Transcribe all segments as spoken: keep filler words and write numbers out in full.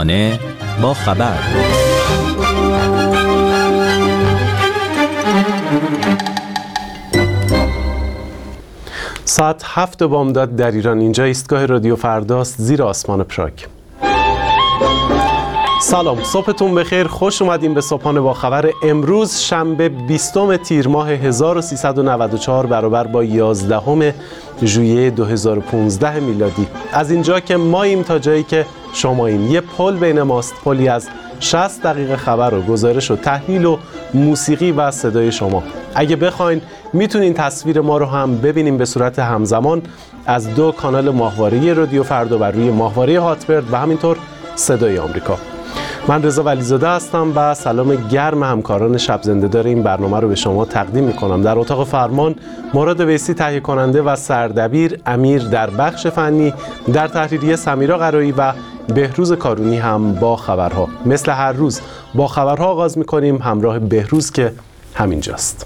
صبحانه با خبر. ساعت هفت بامداد در ایران. اینجا ایستگاه رادیو فرداست، زیر آسمان پراگ. سلام، صبحتون بخیر. خوش اومدیم به صبحانه با خبر. امروز شنبه بیستم تیر ماه هزار و سیصد و نود و چهار برابر با یازدهم ژوئیه دو هزار و پانزده میلادی. از اینجا که ماییم تا جایی که شماییم. یه پل بین ماست، پلی از شصت دقیقه خبر و گزارش و تحلیل و موسیقی و صدای شما. اگه بخواین میتونین تصویر ما رو هم ببینیم به صورت همزمان از دو کانال ماهواره رادیو فردا بر روی ماهواره هاتبرد و همینطور صدای آمریکا. من رضا ولیزاده هستم و سلام گرم همکاران شب زنده دار این برنامه رو به شما تقدیم میکنم. در اتاق فرمان مراد ویسی تهیه کننده و سردبیر، امیر در بخش فنی، در تحریریه سمیرا قرایی و بهروز کارونی هم با خبرها. مثل هر روز با خبرها آغاز میکنیم همراه بهروز که همینجاست.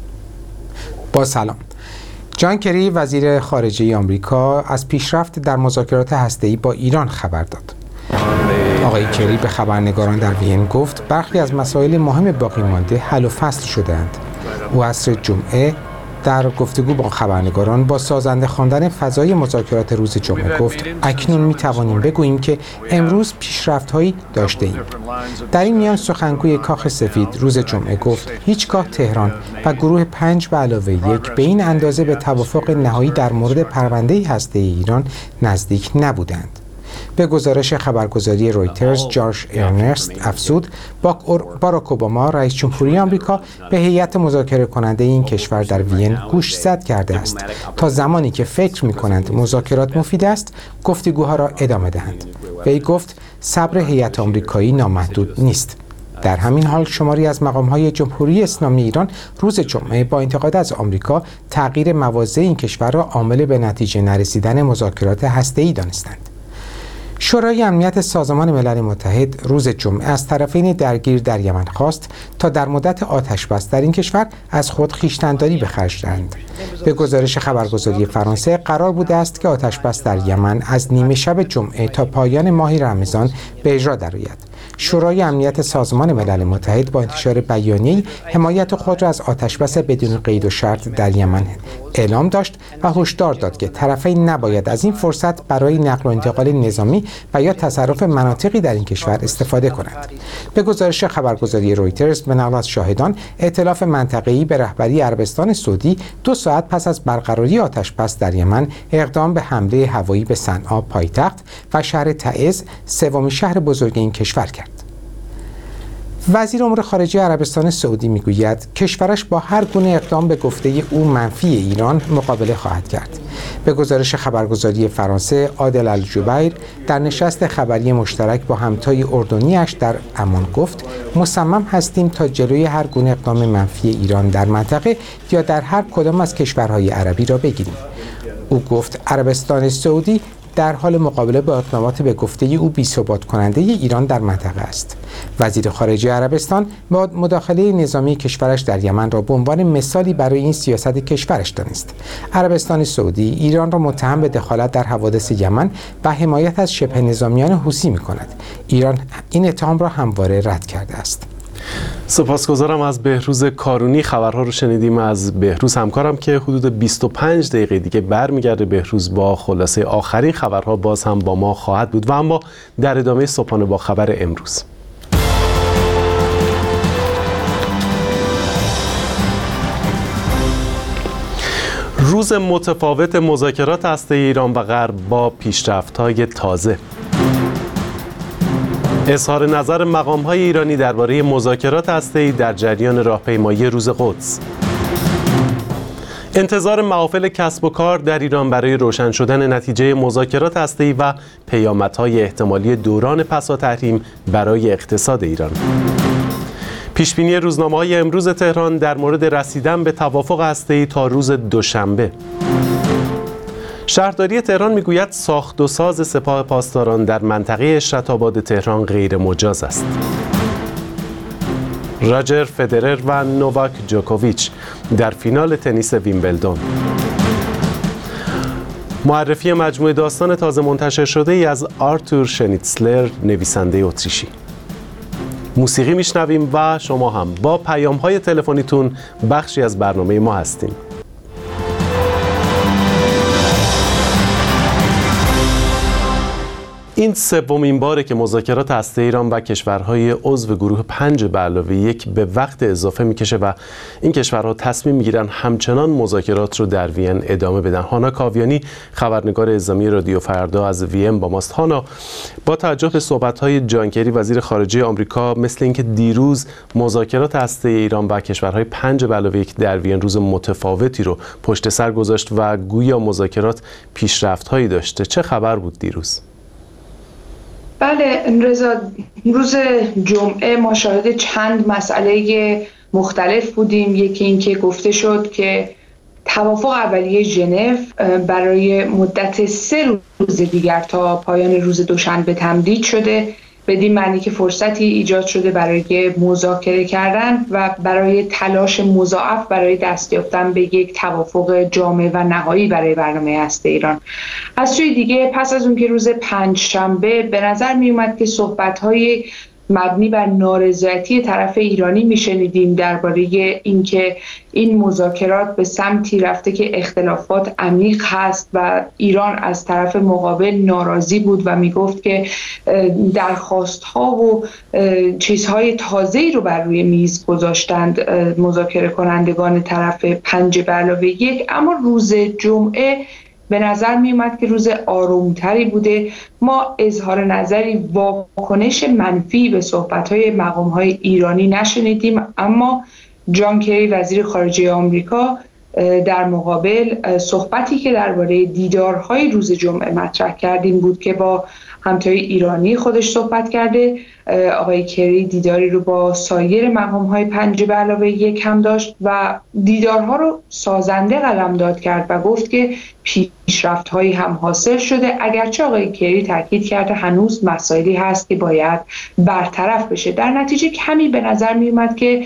با سلام. جان کری وزیر خارجه آمریکا از پیشرفت در مذاکرات هسته‌ای با ایران خبر داد. آقای کری به خبرنگاران در وین گفت برخی از مسائل مهم باقی مانده حل و فصل شده‌اند. او عصر جمعه در گفتگو با خبرنگاران با سازنده خواندن فضای مذاکرات روز جمعه گفت اکنون می توانیم بگوییم که امروز پیشرفت‌هایی داشته ایم. در این میان سخنگوی کاخ سفید روز جمعه گفت هیچگاه تهران و گروه پنج به علاوه یک به این اندازه به توافق نهایی در مورد پرونده هسته‌ای ایران نزدیک نبودند. به گزارش خبرگزاری رویترز، جورج ارنست افزود باراک اوباما رئیس جمهوری آمریکا به هیئت مذاکره کننده این کشور در وین گوش زد کرده است تا زمانی که فکر می‌کنند مذاکرات مفید است گفتگوها را ادامه دهند. وی گفت صبر هیئت آمریکایی نامحدود نیست. در همین حال شماری از مقام‌های جمهوری اسلامی ایران روز جمعه با انتقاد از آمریکا تغییر مواضع این کشور را عامل به نتیجه نرسیدن مذاکرات هسته‌ای دانستند. شورای امنیت سازمان ملل متحد روز جمعه از طرفین درگیر در یمن خواست تا در مدت آتش‌بس در این کشور از خود خویشتن‌داری به خرج دهند. به گزارش خبرگزاری فرانسه قرار بوده است که آتش‌بس در یمن از نیمه شب جمعه تا پایان ماه رمضان به اجرا درآید. شورای امنیت سازمان ملل متحد با انتشار بیانیه‌ای حمایت خود را از آتش‌بس بدون قید و شرط در یمن اعلام داشت و هشدار داد که طرفین نباید از این فرصت برای نقل و انتقال نظامی و یا تصرف مناطقی در این کشور استفاده کنند. به گزارش خبرگزاری رویترز به نقل از شاهدان، ائتلاف منطقه‌ای به رهبری عربستان سعودی دو ساعت پس از برقراری آتش‌بس در یمن اقدام به حمله هوایی به صنعا پایتخت و شهر تعز سومین شهر بزرگ این کشور کرد. وزیر امور خارجه عربستان سعودی میگوید کشورش با هر گونه اقدام به گفته او منفی ایران مقابله خواهد کرد. به گزارش خبرگزاری فرانسه، عادل الجبیر در نشست خبری مشترک با همتای اردنیش در عمان گفت مصمم هستیم تا جلوی هر گونه اقدام منفی ایران در منطقه یا در هر کدام از کشورهای عربی را بگیریم. او گفت عربستان سعودی در حال مقابله با اقدامات به گفته او بی‌ثبات کننده ایران در منطقه است. وزیر خارجه عربستان با مداخله نظامی کشورش در یمن را به عنوان مثالی برای این سیاست کشورش دانست. عربستان سعودی ایران را متهم به دخالت در حوادث یمن و حمایت از شبه نظامیان حوثی می‌کند. ایران این اتهام را همواره رد کرده است. سپاسگزارم از بهروز کارونی. خبرها رو شنیدیم از بهروز همکارم که حدود بیست و پنج دقیقه دیگه برمیگرده. بهروز با خلاصه آخرین خبرها باز هم با ما خواهد بود و اما در ادامه صبحانه با خبر امروز. روز متفاوت مذاکرات هسته‌ای ایران و غرب با پیشرفت‌های تازه. اظهار نظر مقام‌های ایرانی درباره مذاکرات هسته‌ای در جریان راهپیمایی روز قدس. انتظار محافل کسب و کار در ایران برای روشن شدن نتیجه مذاکرات هسته‌ای و پیامدهای احتمالی دوران پسا تحریم برای اقتصاد ایران. پیشبینی روزنامه‌های امروز تهران در مورد رسیدن به توافق هسته‌ای تا روز دوشنبه. شهرداری تهران میگوید ساخت و ساز سپاه پاسداران در منطقه اشرت آباد تهران غیر مجاز است. راجر فدرر و نوواک جوکوویچ در فینال تنیس ویمبلدون. معرفی مجموعه داستان تازه منتشر شده ای از آرتور شنیتسلر، نویسنده اتریشی. موسیقی میشنویم و شما هم با پیام‌های تلفنیتون بخشی از برنامه ما هستیم. این سومین باره که مذاکرات هسته ایران و کشورهای عضو گروه پنج به علاوه یک به وقت اضافه میکشه و این کشورها تصمیم میگیرن همچنان مذاکرات رو در وین ادامه بدن. هانا کاویانی، خبرنگار اعزامی رادیو فردا از وین با ماست. هانا، با توجه به صحبت‌های جان کری وزیر خارجه آمریکا، مثل اینکه دیروز مذاکرات هسته ایران و کشورهای پنج به علاوه یک در وین روز متفاوتی رو پشت سر گذاشت و گویا مذاکرات پیشرفت‌هایی داشته. چه خبر بود دیروز؟ بله رضا، روز جمعه ما شاهد چند مسئله مختلف بودیم. یکی این که گفته شد که توافق اولیه ژنو برای مدت سه روز دیگر تا پایان روز دوشنبه تمدید شده، بدین معنی که فرصتی ایجاد شده برای مذاکره کردن و برای تلاش مضاعف برای دست یافتن به یک توافق جامع و نهایی برای برنامه هسته ایران. از سوی دیگه پس از اون که روز پنجشنبه به نظر می اومد که صحبت‌های مبنی بر نارضایتی طرف ایرانی میشنیدیم درباره اینکه این مذاکرات به سمتی رفته که اختلافات عمیق هست و ایران از طرف مقابل ناراضی بود و میگفت که درخواست‌ها و چیزهای تازه‌ای رو بر روی میز گذاشتند مذاکره کنندگان طرف پنج به علاوه یک. اما روز جمعه به نظر می اومد که روز آرومتری بوده. ما اظهار نظری، واکنش منفی به صحبت‌های مقام‌های ایرانی نشنیدیم، اما جان کری وزیر خارجه آمریکا در مقابل صحبتی که درباره دیدارهای روز جمعه مطرح کردیم بود که با همتای ایرانی خودش صحبت کرده. آقای کری دیداری رو با سایر مقام‌های پنج به علاوه یک هم داشت و دیدارها رو سازنده قلمداد کرد و گفت که پیشرفت‌هایی هم حاصل شده، اگرچه آقای کری تاکید کرده هنوز مسائلی هست که باید برطرف بشه. در نتیجه کمی به نظر می اومد که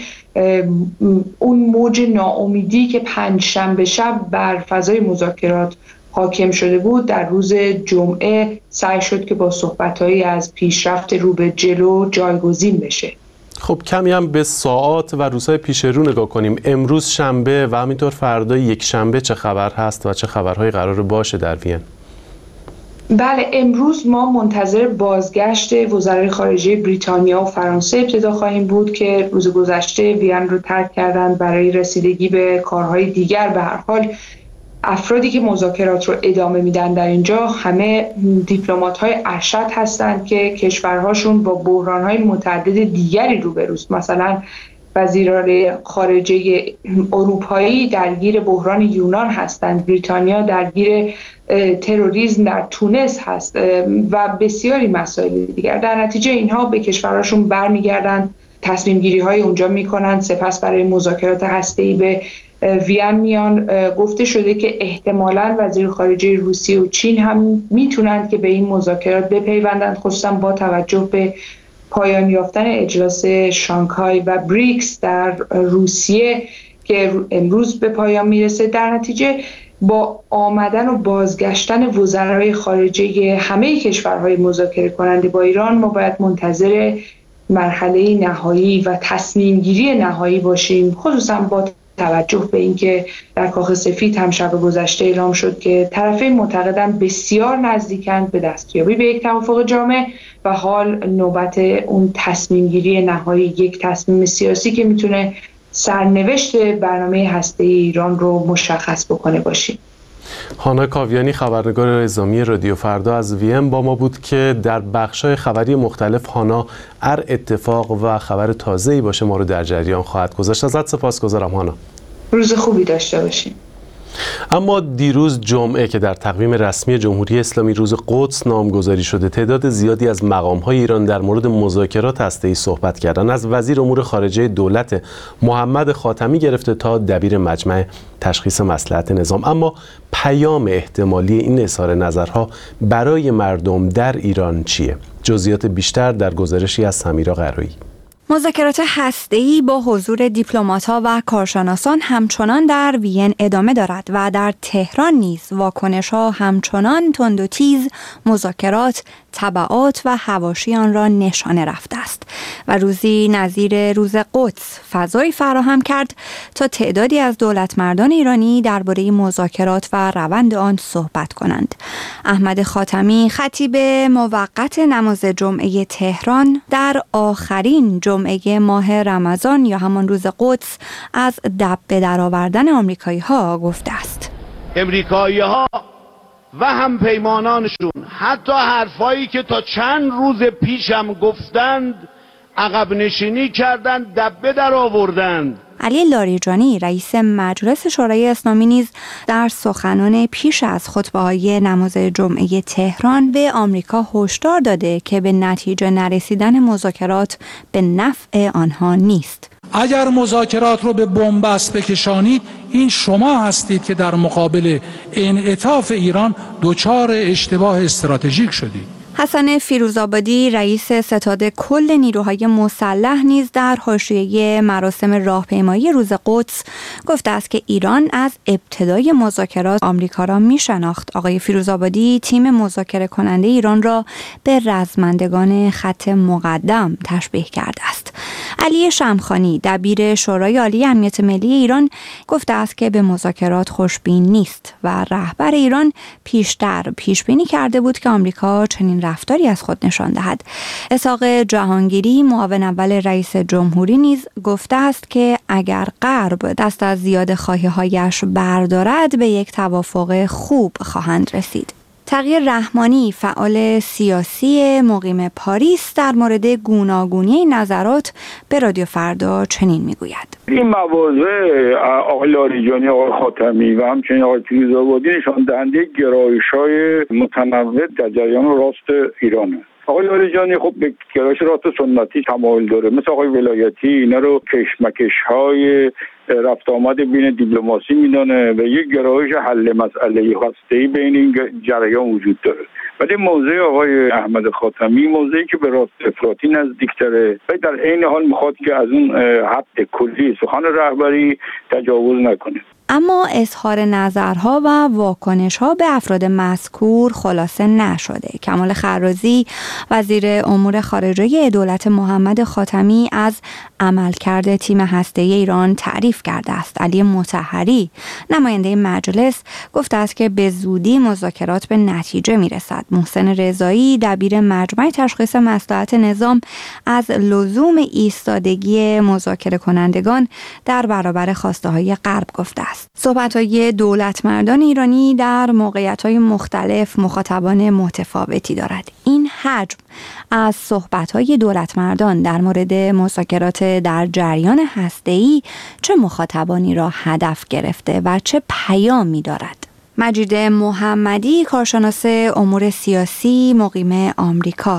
اون موج ناامیدی که پنج شنبه شب بر فضای مذاکرات حاکم شده بود در روز جمعه سعی شد که با صحبت‌هایی از پیشرفت رو به جلو جایگزین بشه. خب کمی هم به ساعات و روزهای پیش رو نگاه کنیم. امروز شنبه و همینطور فردا یک شنبه چه خبر هست و چه خبرهایی قرار باشه در وین؟ بله، امروز ما منتظر بازگشت وزرای خارجه بریتانیا و فرانسه ابتدا خواهیم بود که روز گذشته وین رو ترک کردن برای رسیدگی به کارهای دیگر. به هر حال افرادی که مذاکرات رو ادامه میدن در اینجا همه دیپلمات‌های ارشد هستند که کشورهاشون با بحران‌های متعدد دیگری روبروست. مثلا وزیران خارجه اروپایی درگیر بحران یونان هستند، بریتانیا درگیر تروریسم در تونس هست و بسیاری مسائل دیگر. در نتیجه اینها به کشورهاشون برمیگردن، تصمیم گیری های اونجا میکنن، سپس برای مذاکرات هسته‌ای به وین میان. گفته شده که احتمالاً وزیر خارجه روسیه و چین هم میتونند که به این مذاکرات بپیوندند، خصوصا با توجه به پایان یافتن اجلاس شانگهای و بریکس در روسیه که امروز به پایان میرسه. در نتیجه با آمدن و بازگشتن وزرای خارجه همه کشورهای مذاکره کننده با ایران ما باید منتظر مرحله نهایی و تصمیم گیری نهایی باشیم، خصوصا با توجه به اینکه در کاخ سفید هم شب گذشته اعلام شد که طرفین معتقدند بسیار نزدیکند به دستیابی به یک توافق جامع و حال نوبت اون تصمیم گیری نهایی، یک تصمیم سیاسی که میتونه سرنوشت برنامه هسته‌ای ایران رو مشخص بکنه باشیم. هانا کاویانی، خبرنگار اعزامی رادیو فردا از وین با ما بود که در بخش‌های خبری مختلف هانا ار اتفاق و خبر تازه‌ای باشه ما رو در جریان خواهد گذاشت. ازت سپاسگزارم هانا. روز خوبی داشته باشیم. اما دیروز جمعه که در تقویم رسمی جمهوری اسلامی روز قدس نامگذاری شده، تعداد زیادی از مقام‌های ایران در مورد مذاکرات هسته‌ای صحبت کردند، از وزیر امور خارجه دولت محمد خاتمی گرفته تا دبیر مجمع تشخیص مصلحت نظام. اما پیام احتمالی این اظهار نظرها برای مردم در ایران چیه؟ جزئیات بیشتر در گزارشی از سمیرا قرایی. مذاکرات هسته‌ای با حضور دیپلمات‌ها و کارشناسان همچنان در وین ادامه دارد و در تهران نیز واکنش‌ها همچنان تند و تیز مذاکرات، تبعات و حواشی آن را نشانه رفته است و روزی نظیر روز قدس فضایی فراهم کرد تا تعدادی از دولتمردان ایرانی درباره مذاکرات و روند آن صحبت کنند. احمد خاتمی خطیب موقت نماز جمعه تهران در آخرین جمعه ماه رمضان یا همان روز قدس از دب به درآوردن آمریکایی‌ها گفته است. آمریکایی‌ها و هم پیمانانشون حتی حرفایی که تا چند روز پیشم گفتند عقب نشینی کردند، دبه در آوردند. علی لاریجانی رئیس مجلس شورای اسلامی نیز در سخنان پیش از خطبه‌های نماز جمعه تهران به آمریکا هشدار داده که به نتیجه نرسیدن مذاکرات به نفع آنها نیست. اگر مذاکرات رو به بنبست بکشانید، این شما هستید که در مقابل انعطاف ایران دچار اشتباه استراتژیک شدید. حسن فیروزآبادی رئیس ستاد کل نیروهای مسلح نیز در حاشیه مراسم راهپیمایی روز قدس گفته است که ایران از ابتدای مذاکرات آمریکا را می‌شناخت. آقای فیروزآبادی تیم مذاکره کننده ایران را به رزمندگان خط مقدم تشبیه کرده است. علی شمخانی دبیر شورای عالی امنیت ملی ایران گفته است که به مذاکرات خوشبین نیست و رهبر ایران پیشتر پیشبینی کرده بود که آمریکا چنین رفتاری از خود نشان دهد. اسحاق جهانگیری معاون اول رئیس جمهوری نیز گفته است که اگر غرب دست از زیاده خواهی‌هایش بردارد به یک توافق خوب خواهند رسید. تغییر رحمانی فعال سیاسی مقیم پاریس در مورد گوناگونی نظرات به رادیو فردا چنین میگوید: این مواضع آقای لاریجانی، آقای خاتمی و همچنین آقای فیروزآبادی نشان دهنده گرایش‌های متنوع در جریان راست ایرانه. آقای لاریجانی خب به گرایش راست سنتی تمایل داره، مثل آقای ولایتی اینا رو کشمکش‌های رفت آمد بین دیپلماسی میدانه و یک گرایش حل مسئله هسته‌ای بین این جریان وجود داره. ولی موضع آقای احمد خاتمی موضعی که به راست افراطی نزدیک‌تره و در عین حال میخواد که از اون حد کلی سخن رهبری تجاوز نکنه. اما اظهار نظرها و واکنش‌ها به افراد مذکور خلاصه نشده. کمال خرازی وزیر امور خارجه دولت محمد خاتمی از عملکرد تیم هسته‌ای ایران تعریف کرده است. علی مطهری نماینده مجلس گفته است که به زودی مذاکرات به نتیجه میرسد. محسن رضایی دبیر مجمع تشخیص مصلحت نظام از لزوم ایستادگی مذاکره کنندگان در برابر خواسته‌های غرب گفته است. صحبت‌های دولتمردان ایرانی در موقعیت‌های مختلف مخاطبان متفاوتی دارد. این حجم از صحبت‌های دولتمردان در مورد مذاکرات در جریان هسته‌ای چه مخاطبانی را هدف گرفته و چه پیامی دارد؟ مجید محمدی، کارشناس امور سیاسی مقیم آمریکا: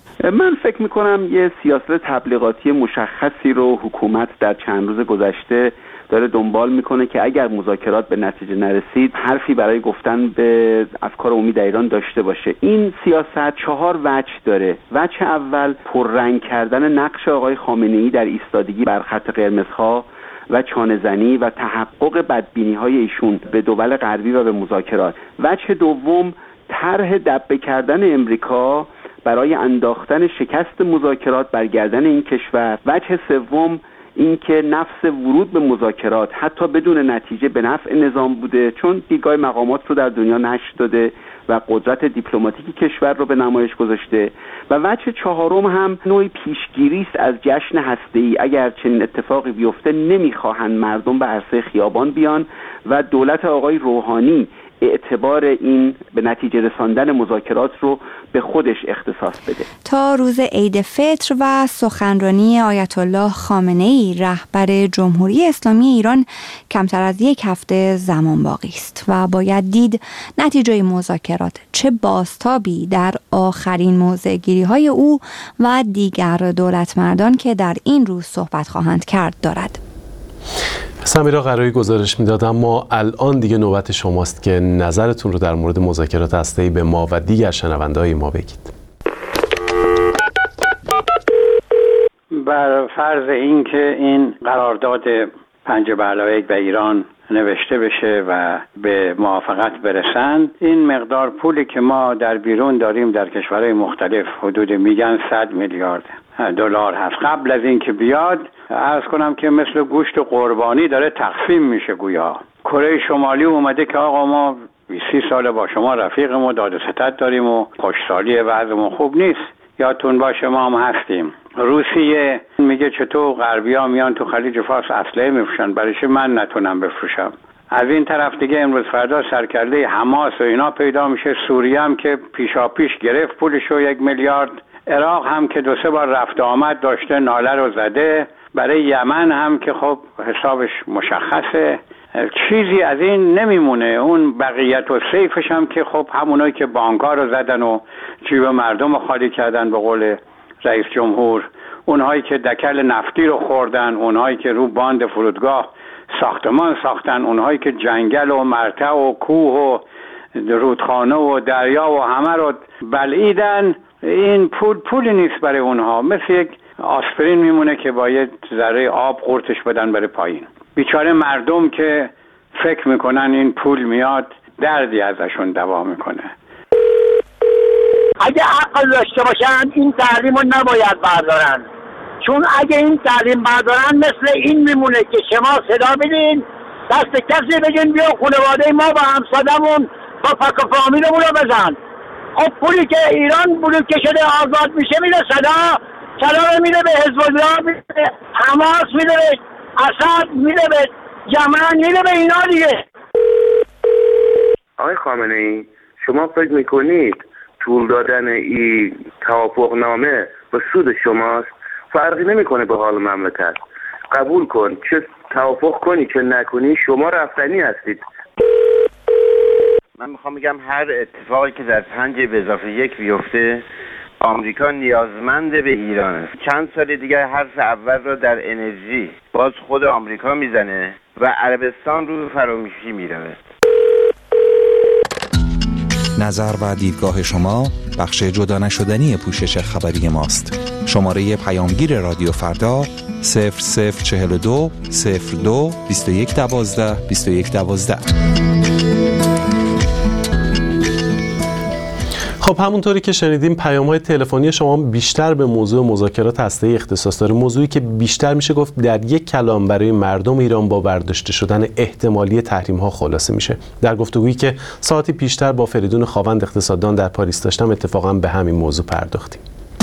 من فکر می‌کنم یه سیاست تبلیغاتی مشخصی رو حکومت در چند روز گذشته داره دنبال میکنه که اگر مذاکرات به نتیجه نرسید حرفی برای گفتن به افکار عمومی در ایران داشته باشه. این سیاست چهار وجه داره. وجه اول پررنگ کردن نقش آقای خامنه‌ای در ایستادگی بر خط قرمزها و چانه‌زنی و تحقق بدبینی‌های ایشون به دول غربی و به مذاکرات. وجه دوم طرح دبه کردن امریکا برای انداختن شکست مذاکرات بر گردن این کشور. وجه سوم اینکه نفس ورود به مذاکرات حتی بدون نتیجه به نفع نظام بوده، چون دیدگاه مقامات رو در دنیا نشر داده و قدرت دیپلماتیکی کشور رو به نمایش گذاشته. و وجه چهارم هم نوعی پیشگیری است از جشن هسته‌ای. اگر چنین اتفاقی بیفته نمیخواهند مردم به عرصه خیابان بیان و دولت آقای روحانی اعتبار این به نتیجه رساندن مذاکرات رو به خودش اختصاص بده. تا روز عید فطر و سخنرانی آیت الله خامنه‌ای رهبر جمهوری اسلامی ایران کمتر از یک هفته زمان باقی است و باید دید نتیجه مذاکرات چه بازتابی در آخرین موضع‌گیری‌های او و دیگر دولتمردان که در این روز صحبت خواهند کرد دارد. سمیرا قرایی گزارش میداد، اما الان دیگه نوبت شماست که نظرتون رو در مورد مذاکرات هسته‌ای به ما و دیگر شنونده‌های ما بگید. بر فرض اینکه این قرارداد پنج به علاوه یک به ایران نوشته بشه و به موافقت برسن، این مقدار پولی که ما در بیرون داریم در کشورهای مختلف حدود میگن صد میلیارد دلار هست. قبل از اینکه بیاد عرض کنم که مثل گوشت قربانی داره تقسیم میشه. گویا کره شمالی اومده که آقا ما بیست سال با شما رفیقیم و داد و ستد داریم و خوشحالی وضعمون خوب نیست، یادتون باشه ما هم هستیم. روسیه میگه چطور غربی‌ها میان تو خلیج فارس اسلحه میفروشن، برای چی من نتونم بفروشم؟ از این طرف دیگه امروز فردا سرکرده حماس و اینا پیدا میشه. سوریه هم که پیشا پیش گرفت پولشو یک میلیارد، عراق هم که دو سه بار رفت آمد داشته ناله رو زده، برای یمن هم که خب حسابش مشخصه، چیزی از این نمیمونه. اون بقیت و سیفش هم که خب همونایی که بانک‌ها رو زدن و جیب مردم رو خالی کردن به قول رئیس جمهور، اونهایی که دکل نفتی رو خوردن، اونهایی که رو باند فرودگاه ساختمان ساختن، اونهایی که جنگل و مرتع و کوه و رودخانه و دریا و همه رو بلعیدن، این پول پولی نیست برای اونها، مثل یک آسپرین میمونه که با یه ذره آب قورتش بدن بره پایین. بیچاره مردم که فکر میکنن این پول میاد دردی ازشون دوا میکنه. اگه عقل داشته باشن این تحریم رو نباید بردارن، چون اگه این تحریم بردارن مثل این میمونه که شما صدا بدین دست کسی بگین بیا خانواده ما با همسادمون با فک و فامیلمون رو بزن. خب پولی که ایران بلوکه شده آزاد میشه میره صدا کلام میده به حزب الله، میده به حماس، میده به اسد، میده به جمعن، میده به اینا دیگه. آقای خامنه ای، شما فکر میکنید طول دادن این توافق نامه به سود شماست؟ فرقی نمیکنه به حال مملکت. قبول کن، چه توافق کنی چه نکنی شما رفتنی هستید. من میخوام بگم هر اتفاقی که در پنج به اضافه یک بیفته آمریکا نیازمند به ایران است. چند سال دیگه حرف اول رو در انرژی باز خود آمریکا میزنه و عربستان رو فراموشی میرود. نظر و دیدگاه شما بخش جدا نشدنی پوشش خبری ماست. شماره پیامگیر رادیو فردا صفر صفر چهل و دو صفر دو بیست و یک دوازده بیست و یک دوازده. خب همونطوری که شنیدیم پیام‌های تلفنی شما بیشتر به موضوع مذاکرات هسته‌ای اختصاص داره، موضوعی که بیشتر میشه گفت در یک کلام برای مردم ایران با برداشته شدن احتمالی تحریم‌ها خلاصه میشه. در گفتگویی که ساعتی پیشتر با فریدون خاوند اقتصاددان در پاریس داشتم اتفاقا به همین موضوع پرداختیم.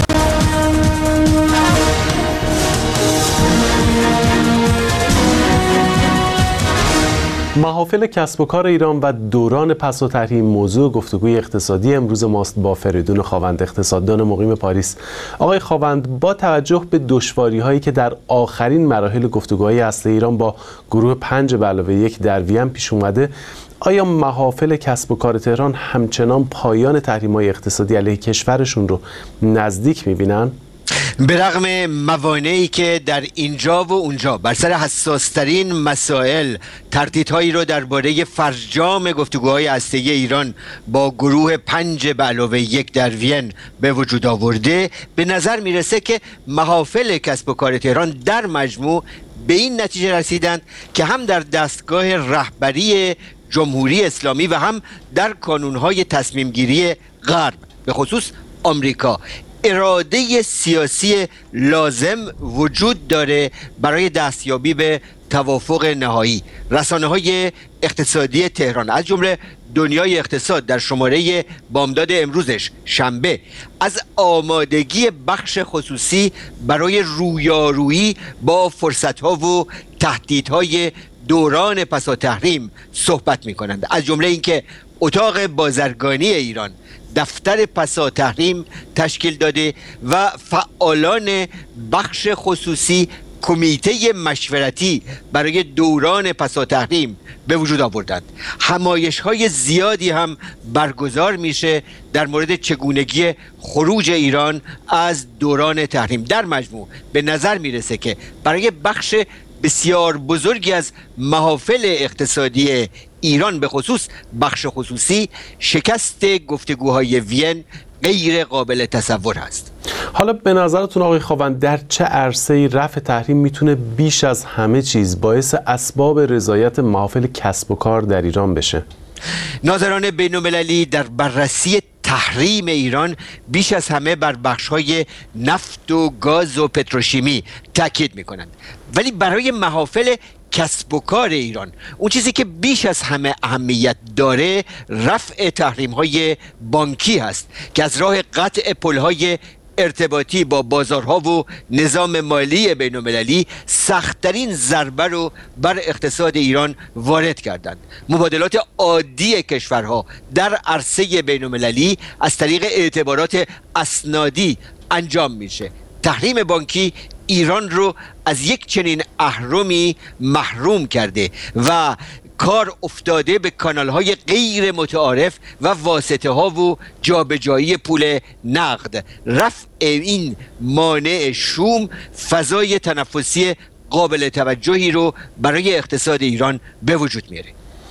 محافل کسب و کار ایران و دوران پس و تحریم موضوع گفتگوی اقتصادی امروز ماست با فریدون خاوند اقتصاددان مقیم پاریس. آقای خاوند، با توجه به دشواری‌هایی که در آخرین مراحل گفتگوهای اصلی ایران با گروه پنج به علاوه یک در وین پیش اومده، آیا محافل کسب و کار تهران همچنان پایان تحریم‌های اقتصادی علیه کشورشون رو نزدیک می‌بینن؟ به رغم موانعی که در اینجا و اونجا بر سر حساسترین مسائل تردیدهایی رو درباره فرجام گفتگوهای هسته‌ای ایران با گروه پنج به علاوه یک در وین به وجود آورده، به نظر میرسه که محافل کسب و کار تهران در مجموع به این نتیجه رسیدند که هم در دستگاه رهبری جمهوری اسلامی و هم در کانونهای تصمیم گیری غرب به خصوص آمریکا اراده سیاسی لازم وجود داره برای دستیابی به توافق نهایی. رسانه‌های اقتصادی تهران از جمله دنیای اقتصاد در شماره بامداد امروزش شنبه از آمادگی بخش خصوصی برای رویارویی با فرصت‌ها و تهدیدهای دوران پسا تحریم صحبت می‌کنند، از جمله اینکه اتاق بازرگانی ایران دفتر پسا تحریم تشکیل داده و فعالان بخش خصوصی کمیته مشورتی برای دوران پسا تحریم به وجود آوردند. همایش های زیادی هم برگزار میشه در مورد چگونگی خروج ایران از دوران تحریم. در مجموع به نظر میرسه که برای بخش بسیار بزرگی از محافل اقتصادی ایران به خصوص بخش خصوصی شکست گفتگوهای وین غیر قابل تصور است. حالا به نظرتون آقای خاوند در چه عرصه‌ای رفع تحریم میتونه بیش از همه چیز باعث اسباب رضایت محافل کسب و کار در ایران بشه؟ ناظران بین‌المللی در بررسی تحریم ایران بیش از همه بر بخش‌های نفت و گاز و پتروشیمی تاکید می‌کنند، ولی برای محافل کسب و کار ایران اون چیزی که بیش از همه اهمیت داره رفع تحریم‌های بانکی هست که از راه قطع پل‌های ارتباطی با بازارها و نظام مالی بین‌المللی سخت‌ترین ضربه رو بر اقتصاد ایران وارد کردند. مبادلات عادی کشورها در عرصه بین‌المللی از طریق اعتبارات اسنادی انجام میشه. تحریم بانکی ایران رو از یک چنین اهرمی محروم کرده و کار افتاده به کانال‌های غیر متعارف و واسطه ها و جابجایی پول نقد. رفع این مانع شوم فضای تنفسی قابل توجهی رو برای اقتصاد ایران به وجود میاره.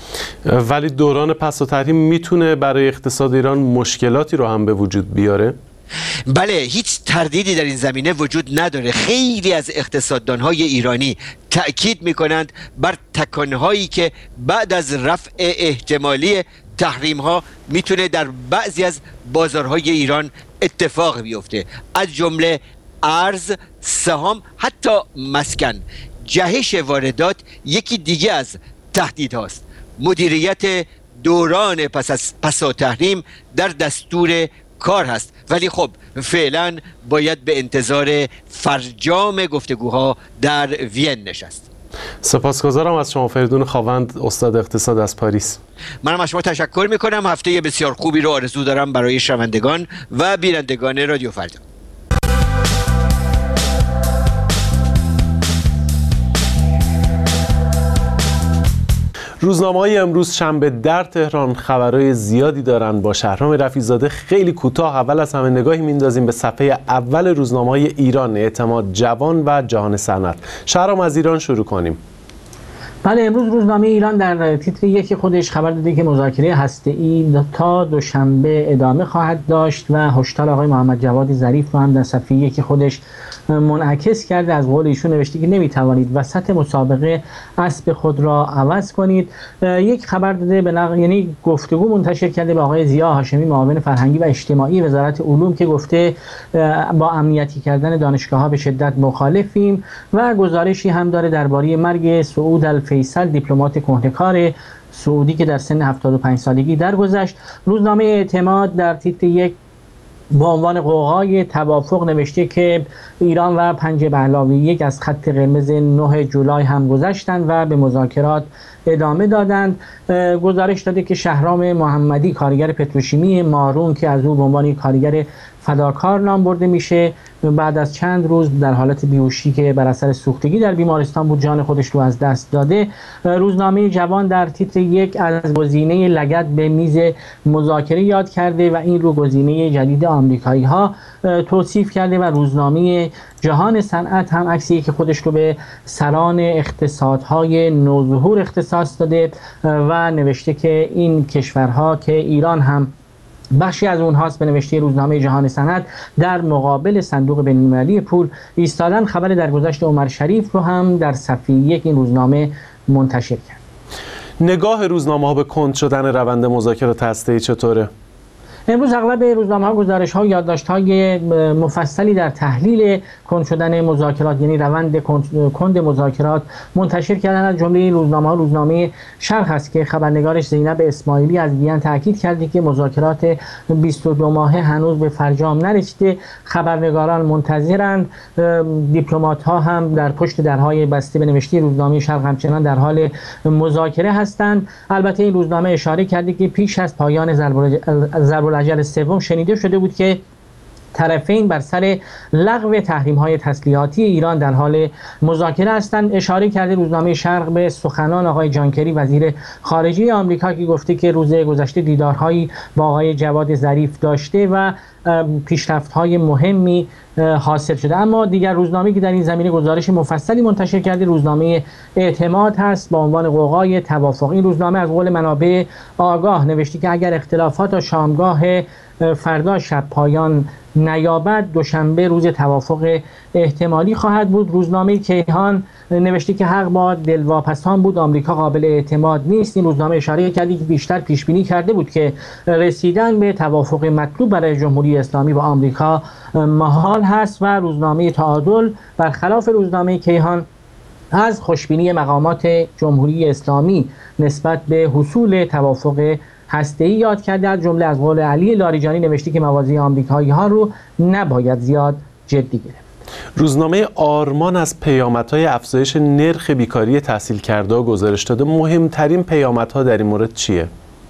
ولی دوران پس از تحریم میتونه برای اقتصاد ایران مشکلاتی رو هم به وجود بیاره؟ بله، هیچ تردیدی در این زمینه وجود نداره. خیلی از اقتصاددانهای ایرانی تأکید میکنند بر تکانهایی که بعد از رفع احتمالی تحریم ها میتونه در بعضی از بازارهای ایران اتفاق بیفته، از جمله ارز، سهام، حتی مسکن. جهش واردات یکی دیگه از تهدیدهاست. مدیریت دوران پس از پس از تحریم در دستور کار هست، ولی خب فعلا باید به انتظار فرجام گفتگوها در وین نشست. سپاسگزارم از شما فریدون خاوند، استاد اقتصاد از پاریس. منم از شما تشکر میکنم. هفته بسیار خوبی رو آرزو دارم برای شنوندگان و بینندگان رادیو فردا. روزنامه‌های امروز شنبه در تهران خبرهای زیادی دارن. با شهرام رفیع‌زاده خیلی کوتاه اول از همه نگاهی میندازیم به صفحه اول روزنامه‌های ایران، اعتماد جوان و جهان صنعت. شهرام از ایران شروع کنیم. بله، امروز روزنامه ایران در تیتر یکی خودش خبر داده که مذاکره هسته‌ای تا دوشنبه ادامه خواهد داشت و هشدار آقای محمد جواد ظریف رو هم در صفحه یکی خودش منعکس کرده. از قول ایشون نوشته که نمیتوانید وسط مسابقه اسب خود را عوض کنید. یک خبر داده به نقل یعنی گفتگو منتشر کرده به آقای ضیا هاشمی، معاون فرهنگی و اجتماعی وزارت علوم، که گفته با امنیتی کردن دانشگاه‌ها به شدت مخالفیم و گزارشی هم داره درباره مرگ سعود الفیصل، دیپلمات کهنه‌کار سعودی که در سن هفتاد و پنج سالگی درگذشت. روزنامه اعتماد در تیتر یک با عنوان قوقای توافق نوشته که ایران و پنجه به علاوه یک از خط قرمز نه جولای هم گذشتند و به مذاکرات ادامه دادند. گزارش داده که شهرام محمدی، کارگر پتروشیمی مارون که از او به عنوان کارگر فداکار نام برده میشه، بعد از چند روز در حالت بیهوشی که بر اثر سوختگی در بیمارستان بود جان خودش رو از دست داده. روزنامه جوان در تیتر یک از گزینه لگد به میز مذاکره یاد کرده و این رو گزینه جدید آمریکایی ها توصیف کرده و روزنامه جهان صنعت هم عکسی که خودش رو به سران اقتصادهای نوظهور اختصاص داده و نوشته که این کشورها که ایران هم بخشی از اونهاست، به نوشته روزنامه جهان صنعت، در مقابل صندوق بین‌المللی پول ایستادن. خبر درگذشت عمر شریف رو هم در صفحه یک این روزنامه منتشر کرد. نگاه روزنامه ها به کند شدن روند مذاکرات هسته‌ای چطوره؟ امروز اغلب روزنامه ها گزارش ها و یادداشت های مفصلی در تحلیل کند شدن مذاکرات، یعنی روند کند مذاکرات منتشر کردن. از جمله روزنامه ها روزنامه شرق است که خبرنگارش زینب اسماعیلی از وین تاکید کرده که مذاکرات بیست و دو ماهه هنوز به فرجام نرسیده، خبرنگاران منتظرند، دیپلمات ها هم در پشت درهای بسته، به نوشته روزنامه شرق همچنان در حال مذاکره هستند. البته این روزنامه اشاره کرده که پیش از پایان ضرب الاجل سوم شنیده شده بود که طرفین بر سر لغو تحریم‌های تسلیحاتی ایران در حال مذاکره هستند. اشاره کرده روزنامه شرق به سخنان آقای جان کری وزیر خارجه آمریکا که گفته که روز گذشته دیدارهایی با آقای جواد ظریف داشته و پیشرفت‌های مهمی حاصل شده. اما دیگر روزنامه‌ای که در این زمینه گزارش مفصلی منتشر کرده روزنامه اعتماد هست با عنوان قوقای توافق. این روزنامه از قول منابع آگاه نوشته که اگر اختلافات تا شامگاه فردا شب پایان نیابد دوشنبه روز توافق احتمالی خواهد بود. روزنامه کیهان نوشته که حق با دلواپسان بود، آمریکا قابل اعتماد نیست. این روزنامه اشاره کرده که بیشتر پیش بینی کرده بود که رسیدن به توافق مطلوب برای جمهوری اسلامی با آمریکا محال هست و روزنامه تعادل برخلاف روزنامه کیهان از خوشبینی مقامات جمهوری اسلامی نسبت به حصول توافق هسته‌ای یاد کرده. از جمله از قول علی لاریجانی نوشته که موازی آمریکایی ها رو نباید زیاد جدی گرفت. روزنامه آرمان از پیامدهای افزایش نرخ بیکاری تحصیل کرده گزارش داده. مهمترین پیامدها در این مورد چیه؟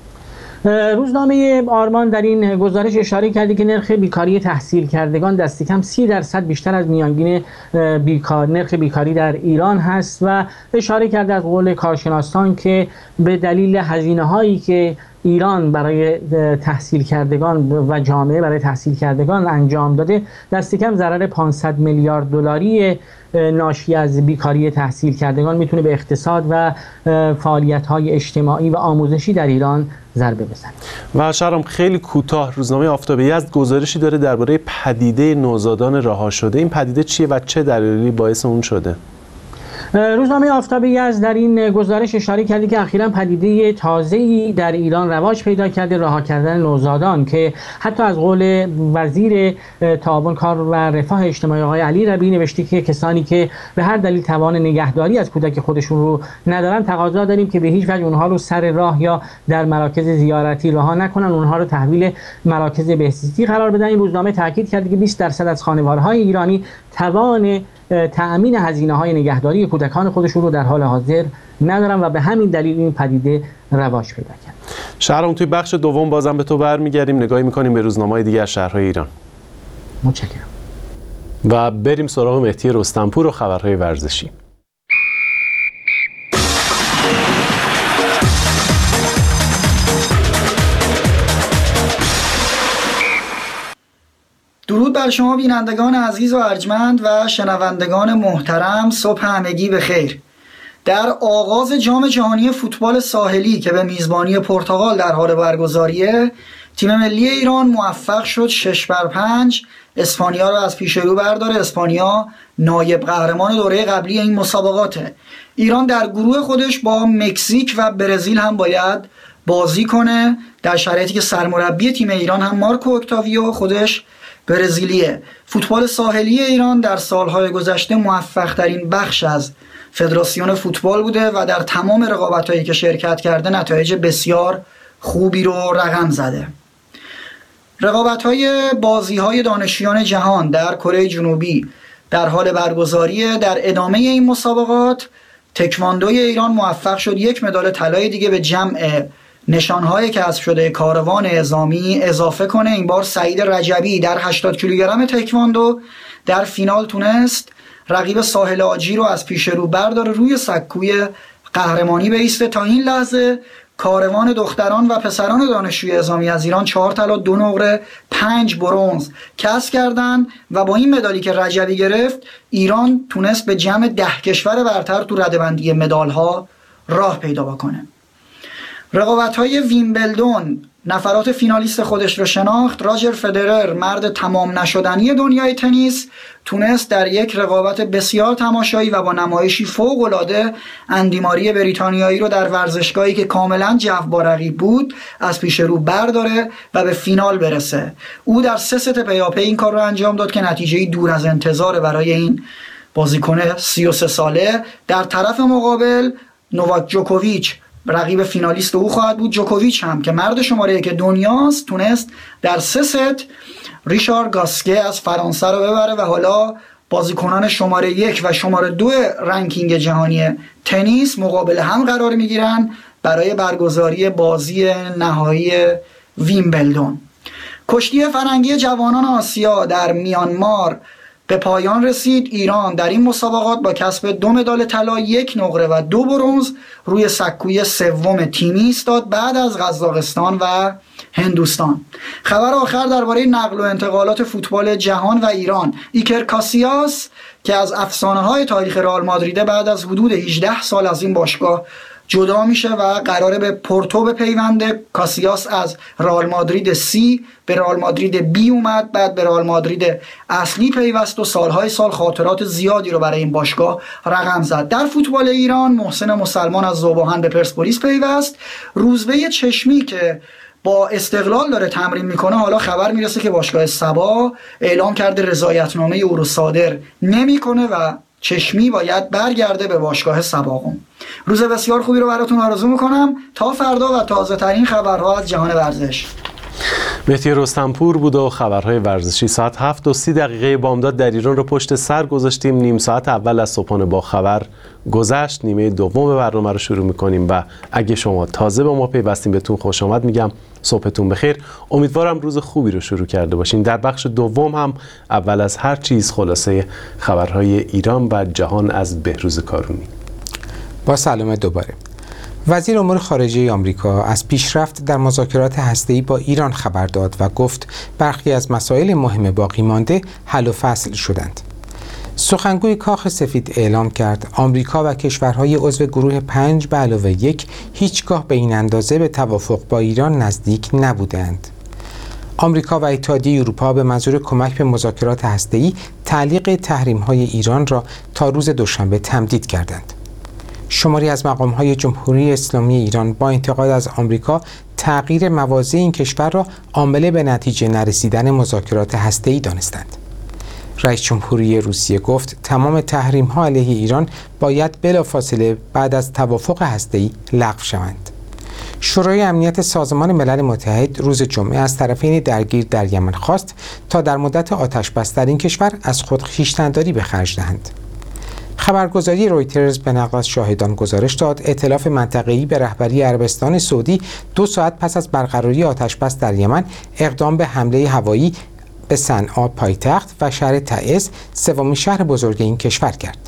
روزنامه آرمان در این گزارش اشاره کرده که نرخ بیکاری تحصیل کردگان دست کم سی درصد بیشتر از میانگین بیکار نرخ بیکاری در ایران هست و اشاره کرده از قول کارشناسان که به دلیل هزینه هایی که ایران برای تحصیل کردگان و جامعه برای تحصیل کردگان انجام داده دست کم ضرر پانصد میلیارد دلاری ناشی از بیکاری تحصیل کردگان میتونه به اقتصاد و فعالیت‌های اجتماعی و آموزشی در ایران ضربه بزنه. و شهرام خیلی کوتاه روزنامه آفتاب یزد گزارشی داره درباره پدیده نوزادان رها شده. این پدیده چیه و چه دلایلی باعث اون شده؟ روزنامه آفتاب یزد در این گزارش اشاره کرده که اخیراً پدیده تازه‌ای در ایران رواج پیدا کرده، رها کردن نوزادان، که حتی از قول وزیر تعاون کار و رفاه اجتماعی آقای علی ربیعی نوشته که کسانی که به هر دلیل توان نگهداری از کودک خودشون رو ندارن تقاضا داریم که به هیچ وجه اونها رو سر راه یا در مراکز زیارتی رها نکنن، اونها رو تحویل مراکز بهزیستی قرار بدن. این روزنامه تاکید کرده که بیست درصد از خانوارهای ایرانی توان تأمین هزینه‌های نگهداری کودکان خودشون رو در حال حاضر ندارن و به همین دلیل این پدیده رواج پیدا کرد. شهرام توی بخش دوم بازم به تو برمیگردیم، نگاهی می‌کنیم به روزنامه‌های دیگر شهرهای ایران. متشکرم. و بریم سراغ مهدی رستمپور و خبرهای ورزشی. درود بر شما بینندگان عزیز و ارجمند و شنوندگان محترم، صبح همگی بخیر. در آغاز جام جهانی فوتبال ساحلی که به میزبانی پرتغال در حال برگزاریه، تیم ملی ایران موفق شد شش بر پنج اسپانیا رو از پیش رو برداره. اسپانیا نایب قهرمان دوره قبلی این مسابقاته. ایران در گروه خودش با مکزیک و برزیل هم باید بازی کنه، در شرایطی که سرمربی تیم ایران هم مارکو اکتاویو خودش برزیلیه. فوتبال ساحلی ایران در سالهای گذشته موفق ترین بخش از فدراسیون فوتبال بوده و در تمام رقابت‌هایی که شرکت کرده نتایج بسیار خوبی رو رقم زده. رقابت‌های بازی‌های دانشجویان جهان در کره جنوبی در حال برگزاریه. در ادامه این مسابقات تکواندوی ایران موفق شد یک مدال طلای دیگه به جمع نشانهای کسب شده کاروان اعزامی اضافه کنه. این بار سعید رجبی در هشتاد کیلوگرم تکواندو در فینال تونست رقیب ساحل آجی رو از پیش رو برداره، روی سکوی قهرمانی بایسته. تا این لحظه کاروان دختران و پسران دانشجوی اعزامی از ایران چهار طلا، دو نقره، پنج برنز کسب کردن و با این مدالی که رجبی گرفت ایران تونست به جمع ده کشور برتر تو رده‌بندی مدال‌ها راه پیدا بکنه. رقابت‌های ویمبلدون نفرات فینالیست خودش رو شناخت. راجر فدرر، مرد تمام نشدنی دنیای تنیس، تونست در یک رقابت بسیار تماشایی و با نمایشی فوق‌العاده اندی ماری بریتانیایی رو در ورزشگاهی که کاملا جو با رقیب بود از پیش رو برداره و به فینال برسه. او در سه ست پیاپی این کار رو انجام داد که نتیجه‌ای دور از انتظار برای این بازیکن سی و سه ساله. در طرف مقابل نوواک جوکوویچ رقیب فینالیست او خواهد بود. جوکوویچ هم که مرد شماره یک دنیاست تونست در سه ست ریشار گاسکه از فرانسه رو ببره و حالا بازیکنان شماره یک و شماره دو رنکینگ جهانی تنیس مقابل هم قرار میگیرن برای برگزاری بازی نهایی ویمبلدون. کشتی فرنگی جوانان آسیا در میانمار به پایان رسید. ایران در این مسابقات با کسب دو مدال طلا، یک نقره و دو برنز روی سکوی سوم تیمی ایستاد بعد از قزاقستان و هندوستان. خبر آخر درباره نقل و انتقالات فوتبال جهان و ایران. ایکر کاسیاس که از افسانه‌های تاریخ رئال مادرید بعد از حدود هجده سال از این باشگاه جدا میشه و قراره به پورتو بپیونده. کاسیاس از رئال مادرید سی به رئال مادرید بی اومد، بعد به رئال مادرید اصلی پیوست و سالهای سال خاطرات زیادی رو برای این باشگاه رقم زد. در فوتبال ایران محسن مسلمان از ذوباهن به پرسپولیس پیوست. روزبه چشمی که با استقلال داره تمرین میکنه، حالا خبر میرسه که باشگاه سبا اعلام کرده رضایتنامه او رو صادر نمیکنه و چشمی باید برگرده به باشگاه سباقم. روز بسیار خوبی رو براتون آرزو میکنم. تا فردا و تازه ترین خبرها از جهان ورزش. مهدی رستمپور بود و خبرهای ورزشی. ساعت هفت و سی دقیقه بامداد در ایران رو پشت سر گذاشتیم. نیم ساعت اول از صبحانه با خبر گذشت. نیمه دوم برنامه رو شروع میکنیم و اگه شما تازه به ما پیوستین بهتون خوش آمد میگم. صبحتون بخیر. امیدوارم روز خوبی رو شروع کرده باشین. در بخش دوم هم اول از هر چیز خلاصه خبرهای ایران و جهان از بهروز کارونی. با سلام دوباره. وزیر امور خارجه آمریکا از پیشرفت در مذاکرات هسته‌ای با ایران خبر داد و گفت برخی از مسائل مهم باقی مانده حل و فصل شدند. سخنگوی کاخ سفید اعلام کرد آمریکا و کشورهای عضو گروه پنج به علاوه یک هیچگاه به این اندازه به توافق با ایران نزدیک نبودند. آمریکا و اتحادیه اروپا به منظور کمک به مذاکرات هسته‌ای تعلیق تحریم‌های ایران را تا روز دوشنبه تمدید کردند. شماری از مقام‌های جمهوری اسلامی ایران با انتقاد از آمریکا تغییر مواضع این کشور را عامل به نتیجه نرسیدن مذاکرات هسته‌ای دانستند. رئیس جمهوری روسیه گفت تمام تحریم‌ها علیه ایران باید بلافاصله بعد از توافق هسته‌ای لغو شوند. شورای امنیت سازمان ملل متحد روز جمعه از طرفین درگیر در یمن خواست تا در مدت آتش‌بس در این کشور از خود خویشتن‌داری به خرج دهند. خبرگزاری رویترز به نقل از شاهدان گزارش داد ائتلاف منطقه‌ای به رهبری عربستان سعودی دو ساعت پس از برقراری آتش‌بس در یمن اقدام به حمله هوایی به صنعا پایتخت و شهر تعز سومین شهر بزرگ این کشور کرد.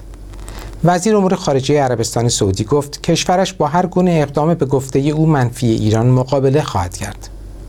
وزیر امور خارجه عربستان سعودی گفت کشورش با هر گونه اقدام به گفته او منفی ایران مقابله خواهد کرد.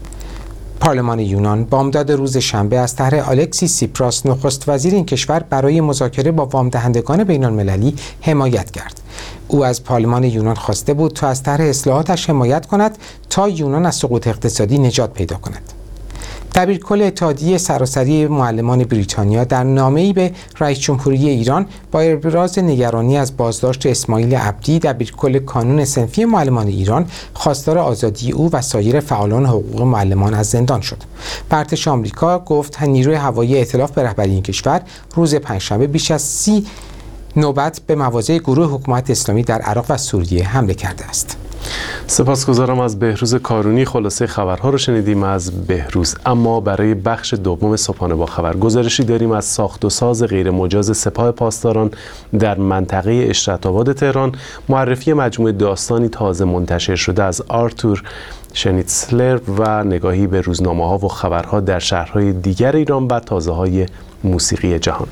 پارلمان یونان بامداد روز شنبه از طرح الکسی سیپراس نخست وزیر این کشور برای مذاکره با وام دهندگان بین المللی حمایت کرد. او از پارلمان یونان خواسته بود تا از طرح اصلاحاتش حمایت کند تا یونان از سقوط اقتصادی نجات پیدا کند. دبیرکل اتحادیه سراسری معلمان بریتانیا در نامه‌ای به رئیس جمهوری ایران با ابراز نگرانی از بازداشت اسماعیل عبدی دبیرکل کانون صنفی معلمان ایران خواستار آزادی او و سایر فعالان حقوق معلمان از زندان شد. ارتش آمریکا گفت نیروی هوایی ائتلاف به رهبری این کشور روز پنجشنبه بیش از سی نوبت به مواضع گروه حکومت اسلامی در عراق و سوریه حمله کرده است. سپاسگزارم از بهروز کارونی. خلاصه خبرها رو شنیدیم از بهروز. اما برای بخش دوم صبحانه با خبر گزارشی داریم از ساخت و ساز غیر مجاز سپاه پاسداران در منطقه اشرت‌آباد تهران. معرفی مجموعه داستانی تازه منتشر شده از آرتور شنیتسلر و نگاهی به روزنامه‌ها و خبرها در شهرهای دیگر ایران و تازه‌های موسیقی جهان.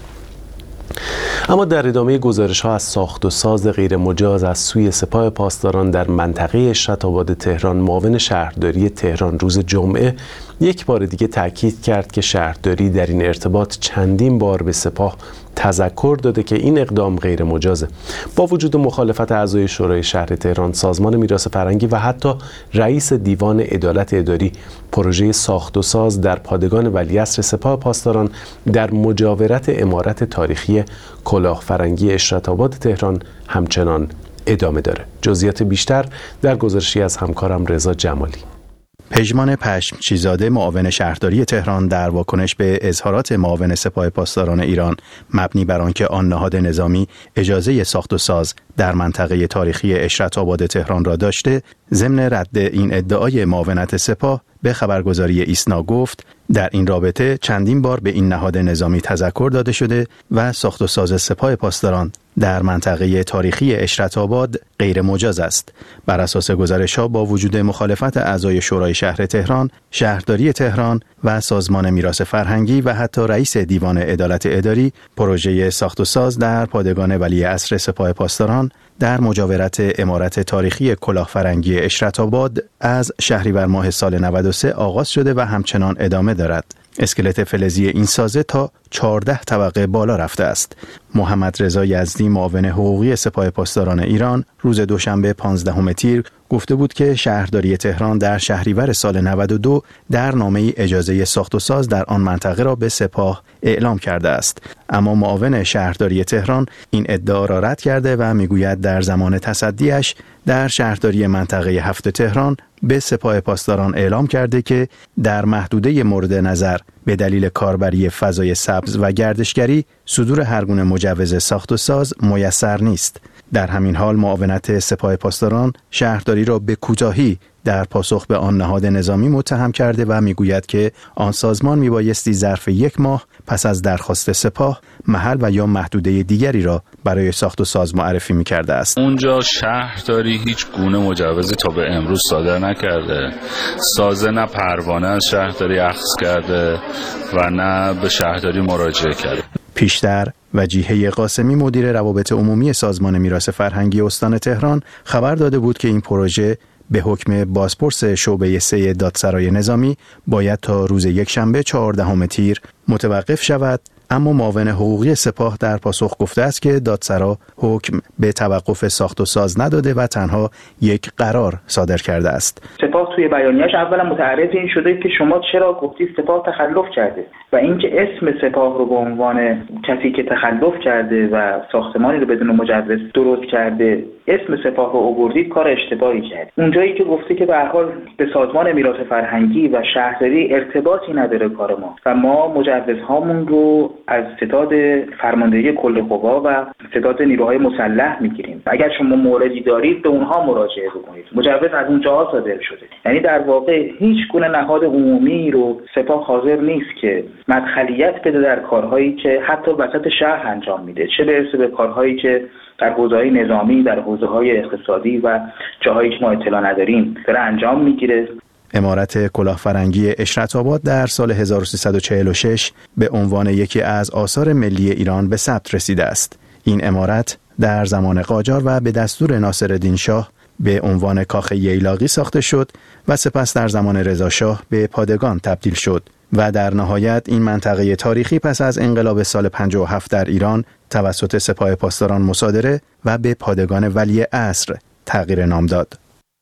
اما در ادامه گزارش‌ها از ساخت و ساز غیر مجاز از سوی سپاه پاسداران در منطقه اشرت‌آباد تهران، معاون شهرداری تهران روز جمعه یک بار دیگه تاکید کرد که شهرداری در این ارتباط چندین بار به سپاه تذکر داده که این اقدام غیر مجازه. با وجود مخالفت اعضای شورای شهر تهران، سازمان میراث فرهنگی و حتی رئیس دیوان عدالت اداری، پروژه ساخت و ساز در پادگان ولیعصر سپاه پاسداران در مجاورت عمارت تاریخی کلاهفرنگی اشرت‌آباد تهران همچنان ادامه داره. جزئیات بیشتر در گزارشی از همکارم رضا جمالی. پژمان پشمچیزاده معاون شهرداری تهران در واکنش به اظهارات معاون سپاه پاسداران ایران مبنی بر آنکه آن نهاد نظامی اجازه ساخت و ساز در منطقه تاریخی اشرت‌آباد تهران را داشته، ضمن رد این ادعای معاونت سپاه به خبرگزاری ایسنا گفت در این رابطه چندین بار به این نهاد نظامی تذکر داده شده و ساخت و ساز سپاه پاسداران در منطقه تاریخی اشرت‌آباد غیر مجاز است. بر اساس گزارش‌ها با وجود مخالفت اعضای شورای شهر تهران، شهرداری تهران و سازمان میراث فرهنگی و حتی رئیس دیوان عدالت اداری، پروژه ساخت و ساز در پادگان ولیعصر سپاه پاسداران در مجاورت عمارت تاریخی کلاهفرنگی اشرت‌آباد از شهریور ماه سال نود و سه آغاز شده و همچنان ادامه دارد. اسکلت فلزی این سازه تا چهارده طبقه بالا رفته است. محمد رضا یزدی معاون حقوقی سپاه پاسداران ایران روز دوشنبه پانزدهم تیر گفته بود که شهرداری تهران در شهریور سال نود و دو در نامه‌ای اجازه ساخت و ساز در آن منطقه را به سپاه اعلام کرده است. اما معاون شهرداری تهران این ادعا را رد کرده و میگوید در زمان تصدیش در شهرداری منطقه هفت تهران به سپاه پاسداران اعلام کرده که در محدوده مورد نظر به دلیل کاربری فضای سبز و گردشگری صدور هر گونه مجوز ساخت و ساز میسر نیست. در همین حال معاونت سپاه پاسداران شهرداری را به کوتاهی در پاسخ به آن نهاد نظامی متهم کرده و میگوید که آن سازمان میبایستی ظرف یک ماه پس از درخواست سپاه محل و یا محدوده دیگری را برای ساخت و ساز معرفی میکرده است. اونجا شهرداری هیچ گونه مجوزی تا به امروز صادر نکرده. سازه نه پروانه از شهرداری اخذ کرده و نه به شهرداری مراجعه کرده. پیشتر وجیهه قاسمی مدیر روابط عمومی سازمان میراث فرهنگی استان تهران خبر داده بود که این پروژه به حکم بازپرس شعبه سه دادسرای نظامی باید تا روز یکشنبه چهاردهم تیر متوقف شود، اما معاون حقوقی سپاه در پاسخ گفته است که دادسرا حکم به توقف ساخت و ساز نداده و تنها یک قرار صادر کرده است. سپاه توی بیانیه‌اش اولا متعرض این شده که شما چرا گفتید سپاه تخلف کرده و اینکه اسم سپاه رو به عنوان کسی که تخلف کرده و ساختمانی رو بدون مجوز درست کرده اسم سپاه رو آوردید کار اشتباهی کرد. اونجایی که گفته که به هر حال به سازمان میراث فرهنگی و شهرداری ارتباطی نداره کار ما و ما مجوزهامون رو از ستاد فرماندهی کل قوا و ستاد نیروهای مسلح میگیریم. اگر شما موردی دارید به اونها مراجعه بکنید. مجوز از اونجاها صادر شده. یعنی در واقع هیچ گونه نهاد عمومی رو سپاه حاضر نیست که مدخلیت بده در کارهایی که حتی وسط شهر انجام میده، چه برسه به کارهایی که در حوزه‌های نظامی، در حوزه‌های اقتصادی و جاهایی که ما اطلاع نداریم داره انجام میگیره. عمارت کلاهفرنگی اشرت‌آباد در سال هزار و سیصد و چهل و شش به عنوان یکی از آثار ملی ایران به ثبت رسیده است. این عمارت در زمان قاجار و به دستور ناصرالدین شاه به عنوان کاخ ییلاقی ساخته شد و سپس در زمان رضا شاه به پادگان تبدیل شد و در نهایت این منطقه تاریخی پس از انقلاب سال پنجاه و هفت در ایران توسط سپاه پاسداران مصادره و به پادگان ولی عصر تغییر نام داد.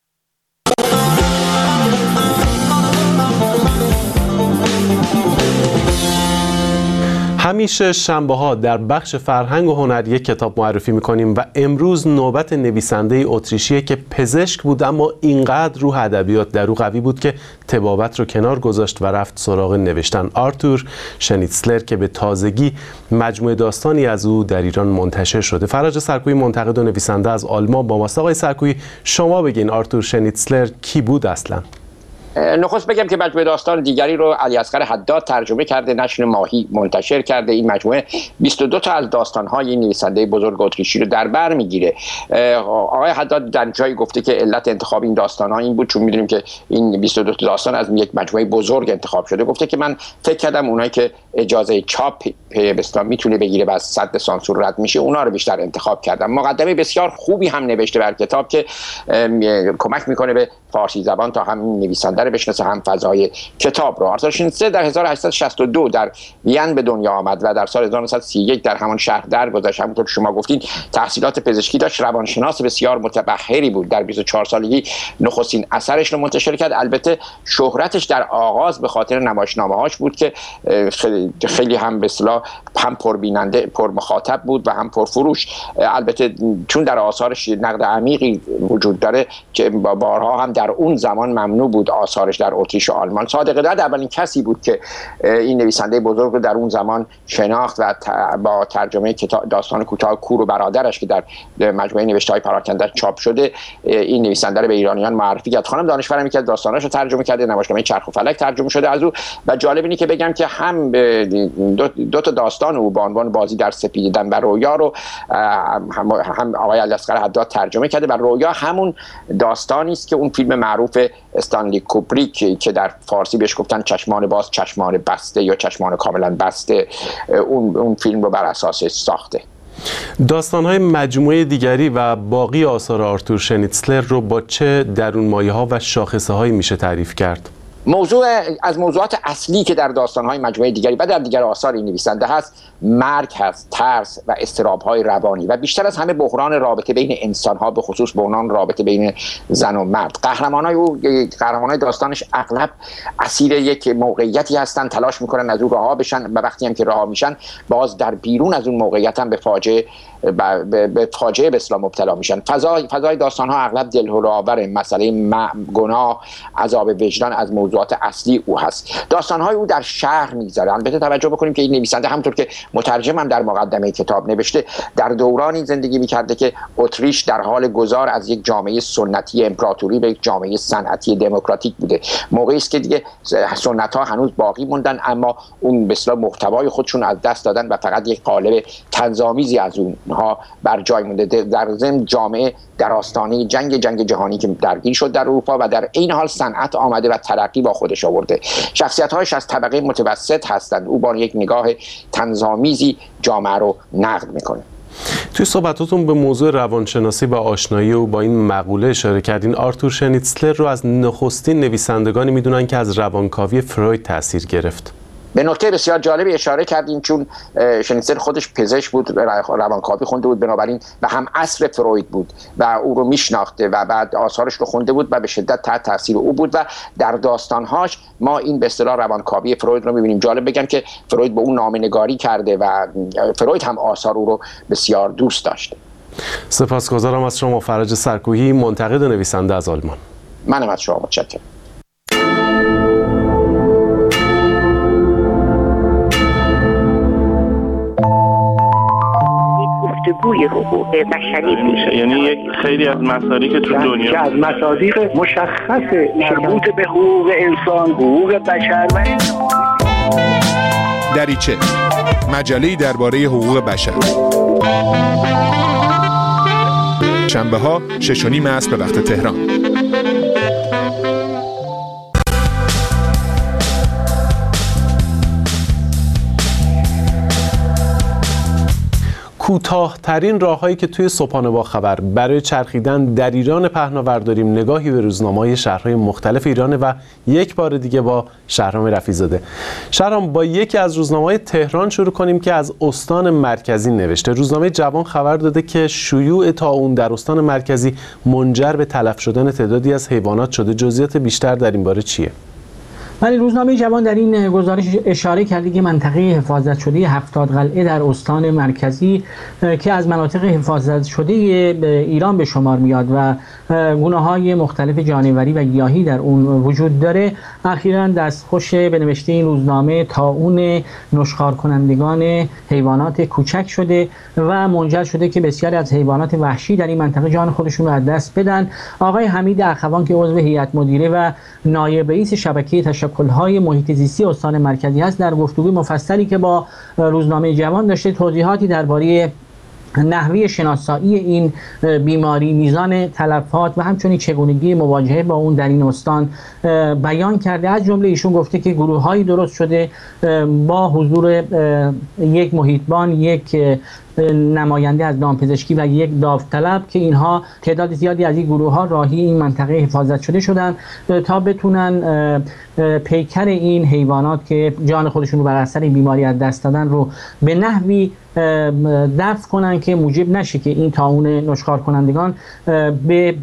همیشه شنبه‌ها در بخش فرهنگ و هنر یک کتاب معرفی می‌کنیم و امروز نوبت نویسنده اتریشیه که پزشک بود اما اینقدر روح ادبیات در او قوی بود که طبابت رو کنار گذاشت و رفت سراغ نوشتن. آرتور شنیتسلر که به تازگی مجموعه داستانی از او در ایران منتشر شده. فرج سرکویی منتقد و نویسنده از آلمان با ماست. آقای سرکویی شما بگین آرتور شنیتسلر کی بود اصلاً؟ نخست بگم که مجموعه داستان دیگری رو علیاصغر حداد ترجمه کرده، نشر ماهی منتشر کرده. این مجموعه بیست و دو تا از داستان‌های این نویسنده بزرگ اتریشی رو در بر میگیره. آقای حداد در جایی گفته که علت انتخاب این داستان‌ها این بود چون می‌دونیم که این بیست و دو تا داستان از یک مجموعه بزرگ انتخاب شده. گفته که من فکر کردم اونایی که اجازه چاپ به اصطلاح میتونه بگیره و از صد سانسور رد میشه اونا رو بیشتر انتخاب کردم. مقدمه بسیار خوبی هم نوشته بر کتاب که کمک میکنه به فارسی زبان تا هم نویسنده رو بشناسه هم فضای کتاب رو. آرتور شنیتسلر در هزار و هشتصد و شصت و دو در وین به دنیا آمد و در سال هزار و نهصد و سی و یک در همان شهر درگذشت. همونطور که شما گفتین تحصیلات پزشکی داشت، روانشناس بسیار متبحری بود. در بیست و چهار سالگی نخستین اثرش رو منتشر کرد. البته شهرتش در آغاز به خاطر نمایشنامه‌هاش بود که خیلی, خیلی هم به اصطلاح هم پربیننده پر مخاطب بود و هم پرفروش. البته چون در آثارش نقد عمیقی وجود داره که بارها هم در اون زمان ممنوع بود آثارش در اتریش و آلمان. صادق رد اولین کسی بود که این نویسنده بزرگ رو در اون زمان شناخت و با ترجمه کتاب داستان کوتاه کور و برادرش که در مجموعه نوشته‌های پراکنده چاپ شده این نویسنده رو به ایرانیان معرفی کرد. خانم دانشورم که داستاناشو ترجمه کرده، نمایشنامه چرخ و فلک ترجمه شده از او. و جالب اینه که بگم که هم دو, دو تا داستان او با عنوان بازی در سپیددم و رویا رو هم, هم آقای علیاصغر حداد ترجمه کرده و رویا همون داستانی است که اون فیلم معروف استانلی کوبریک که در فارسی بهش گفتن چشمان باز چشمان بسته یا چشمان کاملا بسته اون اون فیلم رو بر اساسش ساخته. داستان‌های مجموعه دیگری و باقی آثار آرتور شنیتسلر رو با چه درونمایه‌ها و شاخصه‌هایی میشه تعریف کرد؟ موضوع از موضوعات اصلی که در داستان‌های مجموعه دیگری و در دیگر آثار این نویسنده هست، مرگ هست، ترس و اضطراب‌های روانی و بیشتر از همه بحران رابطه بین انسان‌ها، به خصوص بحران رابطه بین زن و مرد. قهرمانای او، قهرمانای داستانش اغلب اسیر یک موقعیتی هستن، تلاش میکنن از اون رها بشن و وقتی هم که رها میشن باز در بیرون از اون موقعیت هم به فاجعه به فاجعه به اصطلاح مبتلا میشن. فضای فضای داستان‌ها اغلب دلهره‌آور، مسئله گناه، عذاب وجدان از موضوعات اصلی او هست. داستان‌های او در شهر می‌گذره. البته توجه بکنیم که این نویسنده همونطور که مترجمم در مقدمه کتاب نوشته، در دورانی زندگی می‌کرده که اتریش در حال گذار از یک جامعه سنتی امپراتوری به یک جامعه صنعتی دموکراتیک بوده. موقعی است که دیگه سنت‌ها هنوز باقی موندن اما اون به اصطلاح محتوای خودشون از دست دادن و فقط یک قالب طنزآمیزی از اون ها بر جای مونده. در ضمن جامعه در آستانه جنگ جنگ جهانی که درگیر شد در اروپا و در این حال صنعت آمده و ترقی با خودش آورده. شخصیت‌هاش از طبقه متوسط هستند. او با یک نگاه طنزآمیزی جامعه رو نقد میکنه. توی صحبتاتون به موضوع روانشناسی و آشنایی او با این مقوله اشاره کردین. آرتور شنیتسلر رو از نخستین نویسندگانی میدونن که از روانکاوی فروید تاثیر گرفت. به نکته بسیار جالبی اشاره کردیم، چون شنیتسلر خودش پزشک بود، روانکاوی خونده بود، بنابراین و هم عصر فروید بود و او رو میشناخته و بعد آثارش رو خونده بود و به شدت تحت تاثیر او بود و در داستانهاش ما این به اصطلاح روانکاوی فروید رو میبینیم. جالب بگم که فروید به اون نامه‌نگاری کرده و فروید هم آثار او رو بسیار دوست داشته. سپاسگزارم از شما فرج سرکوهی، منتقد نویسنده از آلمان. منم از شما متشکرم. گفتگوی حقوق بشری میشه، یعنی یک خیلی از مصادیق تو دنیا از مصادیق مشخص مربوط به حقوق انسان، حقوق بشر و دریچه، مجله‌ای درباره حقوق بشر. شنبه ها شش و نیم است به وقت تهران. کوتاه‌ترین راه‌هایی که توی صبحانه با خبر برای چرخیدن در ایران پهناور داریم، نگاهی به روزنامه‌های شهرهای مختلف ایرانه و یک بار دیگه با شهرام رفیع‌زاده. شهرام، با یکی از روزنامه‌های تهران شروع کنیم که از استان مرکزی نوشته. روزنامه جوان خبر داده که شیوع طاعون در استان مرکزی منجر به تلف شدن تعدادی از حیوانات شده. جزئیات بیشتر در این باره چیه؟ ولی روزنامه جوان در این گزارش اشاره کرده که منطقه حفاظت شده هفتاد قلعه در استان مرکزی که از مناطق حفاظت شده ایران به شمار میاد و گونه‌های مختلف جانوری و گیاهی در اون وجود داره، اخیراً دستخوش به نوشته این روزنامه طاعون نشخوار کنندگان حیوانات کوچک شده و منجر شده که بسیاری از حیوانات وحشی در این منطقه جان خودشون رو از دست بدن. آقای حمید اخوان که عضو هیئت مدیره و نایب رئیس شبکه تشکل‌های محیط زیستی استان مرکزی هست، در گفتگوی مفصلی که با روزنامه جوان داشته توضیحاتی درباره نحوه شناسایی این بیماری، میزان تلفات و همچنین چگونگی مواجهه با اون در این استان بیان کرده. از جمله ایشون گفته که گروه‌هایی درست شده با حضور یک محیطبان، یک نماینده از دامپزشکی و یک داوطلب که اینها تعداد زیادی از این گروه‌ها راهی این منطقه حفاظت شده شدن تا بتونن پیکر این حیوانات که جان خودشون رو بر اثر این بیماری از دست دادن رو به نحوی دفع کنن که موجب نشه که این طاعون نشخوار کنندگان به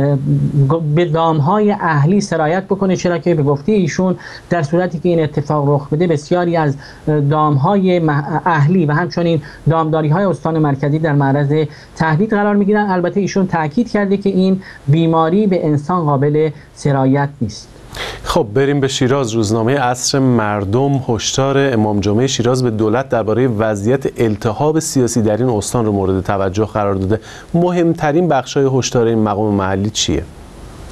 به دامهای اهلی سرایت بکنه، چرا که به گفته ایشون در صورتی که این اتفاق رخ بده بسیاری از دامهای اهلی و همچنین دامداری‌های استان مرکزی در معرض تهدید قرار می‌گیرن. البته ایشون تاکید کرده که این بیماری به انسان قابل سرایت نیست. خب بریم به شیراز. روزنامه عصر مردم هشدار امام جمعه شیراز به دولت درباره وضعیت التهاب سیاسی در این استان رو مورد توجه قرار داده. مهمترین بخش‌های هشدار این مقام محلی چیه؟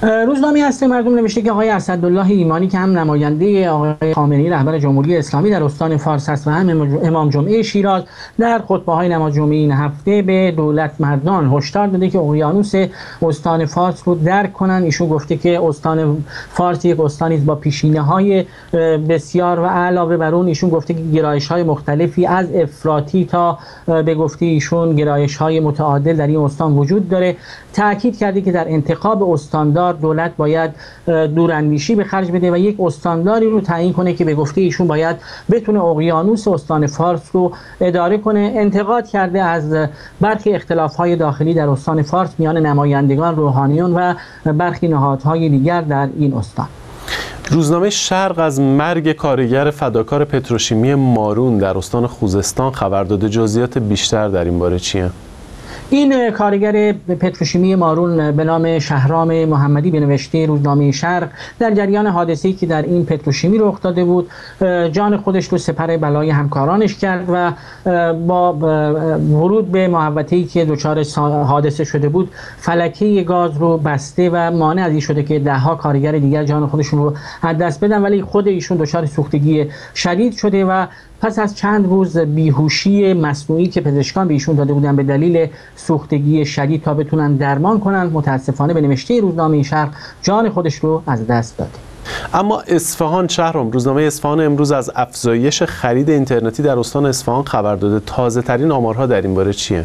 روزنامه هسته مردم نوشته که آقای اسدالله ایمانی که هم نماینده آقای خامنه‌ای رهبر جمهوری اسلامی در استان فارس است و هم امام جمعه شیراز در خطبه‌های نماز جمعه این هفته به دولت مردان هشدار داده که اقیانوس استان فارس رو درک کنن. ایشون گفته که استان فارس یک استانی است با پیشینه‌های بسیار و علاوه بر اون ایشون گفته که گرایش‌های مختلفی از افراطی تا به گفته ایشون گرایش‌های متعادل در این استان وجود داره. تأکید کرده که در انتخاب استاندار دولت باید دوراندیشی به خرج بده و یک استانداری رو تعیین کنه که به گفته ایشون باید بتونه اقیانوس استان فارس رو اداره کنه. انتقاد کرده از برخی اختلاف‌های داخلی در استان فارس میان نمایندگان روحانیون و برخی نهادهای دیگر در این استان. روزنامه شرق از مرگ کارگر فداکار پتروشیمی مارون در استان خوزستان خبر داده. جزئیات بیشتر در این باره چیه؟ این کارگر پتروشیمی مارون به نام شهرام محمدی به نوشته روزنامه شرق در جریان حادثه‌ای که در این پتروشیمی رخ داده بود جان خودش رو سپر بلای همکارانش کرد و با ورود به محوطه‌ای که دچار حادثه شده بود فلکه گاز رو بسته و مانع از این شده که ده‌ها کارگر دیگر جان خودشون رو از دست بدن، ولی خود ایشون دچار سوختگی شدید شده و پس از چند روز بیهوشی مصنوعی که پزشکان به ایشون داده بودن به دلیل سوختگی شدید تا بتونن درمان کنن، متاسفانه به نوشته روزنامه شرق جان خودش رو از دست داد. اما اصفهان شهرام، روزنامه اصفهان امروز از افزایش خرید اینترنتی در استان اصفهان خبر داده. تازه ترین آمارها در این باره چیه؟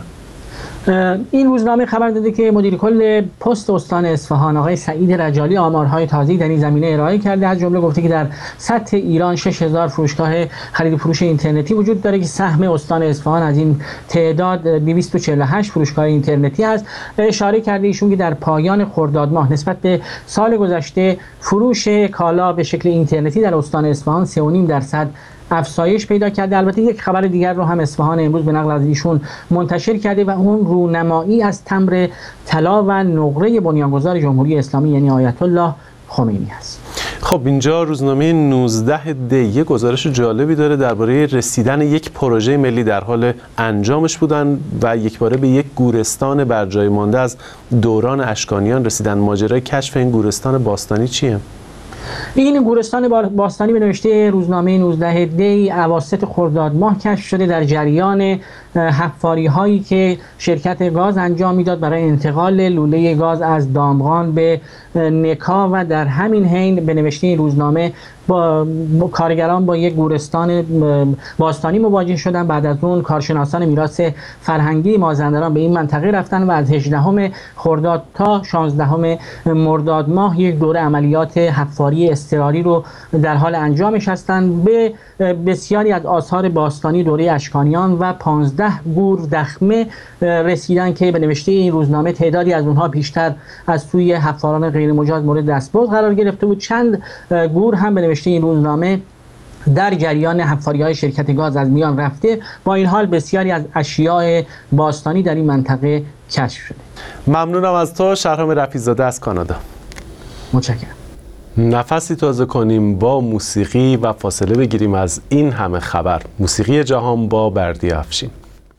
این روزنامه خبر داده که مدیر کل پست استان اصفهان آقای سعید رجالی آمارهای تازه‌ای در این زمینه ارائه کرده. از جمله گفته که در سطح ایران شش هزار فروشگاه خرید و فروش اینترنتی وجود داره که سهم استان اصفهان از این تعداد دویست و چهل و هشت فروشگاه اینترنتی است. اشاره کرده ایشون که در پایان خرداد ماه نسبت به سال گذشته فروش کالا به شکل اینترنتی در استان اصفهان سه و نیم درصد افزایش پیدا کرده. البته یک خبر دیگر رو هم اصفهان امروز به نقل از ایشون منتشر کرده و اون رونمایی از تمبر طلا و نقره بنیانگذار جمهوری اسلامی یعنی آیت الله خمینی است. خب اینجا روزنامه نوزده دی یه گزارش جالبی داره درباره رسیدن یک پروژه ملی در حال انجامش بودن و یکباره به یک گورستان بر جای مانده از دوران اشکانیان رسیدن. ماجرای کشف این گورستان باستانی چیه؟ این گورستان باستانی به نوشته روزنامه نوزده دی اواسط خرداد ماه کشف شده در جریان حفاری هایی که شرکت گاز انجام میداد برای انتقال لوله گاز از دامغان به نکا و در همین حین به نوشته این روزنامه با کارگران با یک گورستان باستانی مواجه شدن. بعد از اون کارشناسان میراث فرهنگی مازندران به این منطقه رفتن و از هجدهم خرداد تا شانزدهم مرداد ماه یک دوره عملیات حفاری اضطراری رو در حال انجامش هستند. به بسیاری از آثار باستانی دوره اشکانیان و پانزده گور دخمه رسیدن که به نوشته این روزنامه تعدادی از اونها بیشتر از سوی حفاران غیر مجاز مورد دستبرد قرار گرفته بود. چند گور هم به نوشته این روزنامه در جریان حفاری‌های شرکت گاز از میان رفته. با این حال بسیاری از اشیاء باستانی در این منطقه کشف شده. ممنونم از تو شهرام رفیع‌زاده از کانادا. متشکرم. نفسی تازه کنیم با موسیقی و فاصله بگیریم از این همه خبر. موسیقی جهان با بردی افشین.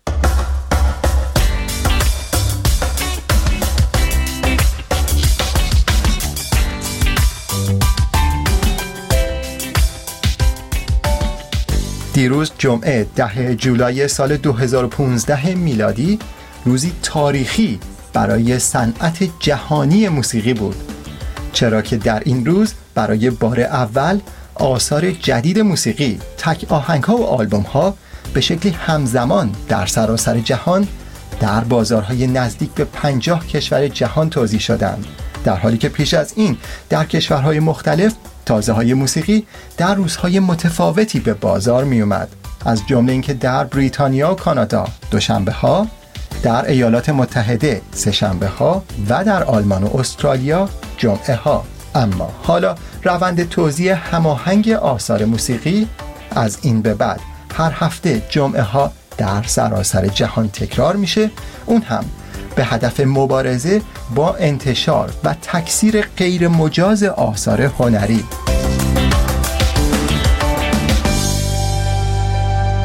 دیروز جمعه ده جولای سال دو هزار و پانزده میلادی روزی تاریخی برای صنعت جهانی موسیقی بود، چرا که در این روز برای بار اول آثار جدید موسیقی، تک آهنگ‌ها و آلبوم‌ها به شکلی همزمان در سراسر جهان در بازارهای نزدیک به پنجاه کشور جهان توزیع شدند، در حالی که پیش از این در کشورهای مختلف تازه‌های موسیقی در روزهای متفاوتی به بازار می اومد، از جمله اینکه در بریتانیا و کانادا دوشنبه ها، در ایالات متحده سه شنبه ها و در آلمان و استرالیا جمعه ها. اما حالا روند توزیع هماهنگ آثار موسیقی از این به بعد هر هفته جمعه ها در سراسر جهان تکرار میشه، اون هم به هدف مبارزه با انتشار و تکثیر غیر مجاز آثار هنری.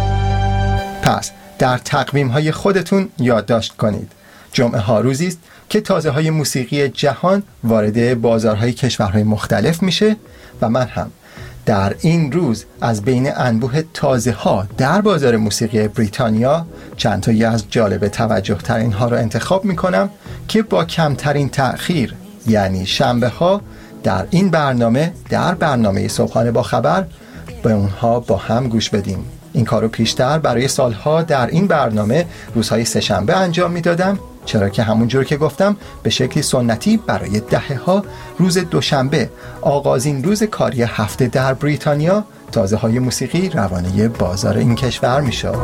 پس در تقویم های خودتون یادداشت کنید جمعه ها روزی است که تازه‌های موسیقی جهان وارد بازارهای کشورهای مختلف میشه و من هم در این روز از بین انبوه تازه‌ها در بازار موسیقی بریتانیا چند تایی از جالب توجه ترین ها رو انتخاب میکنم که با کمترین تأخیر، یعنی شنبه ها، در این برنامه در برنامه صبحانه با خبر به اونها با هم گوش بدیم. این کارو پیشتر برای سالها در این برنامه روزهای سه‌شنبه انجام میدادم، چرا که همونجور که گفتم به شکلی سنتی برای دهه ها روز دوشنبه آغازین روز کاری هفته در بریتانیا تازه های موسیقی روانه بازار این کشور می شد.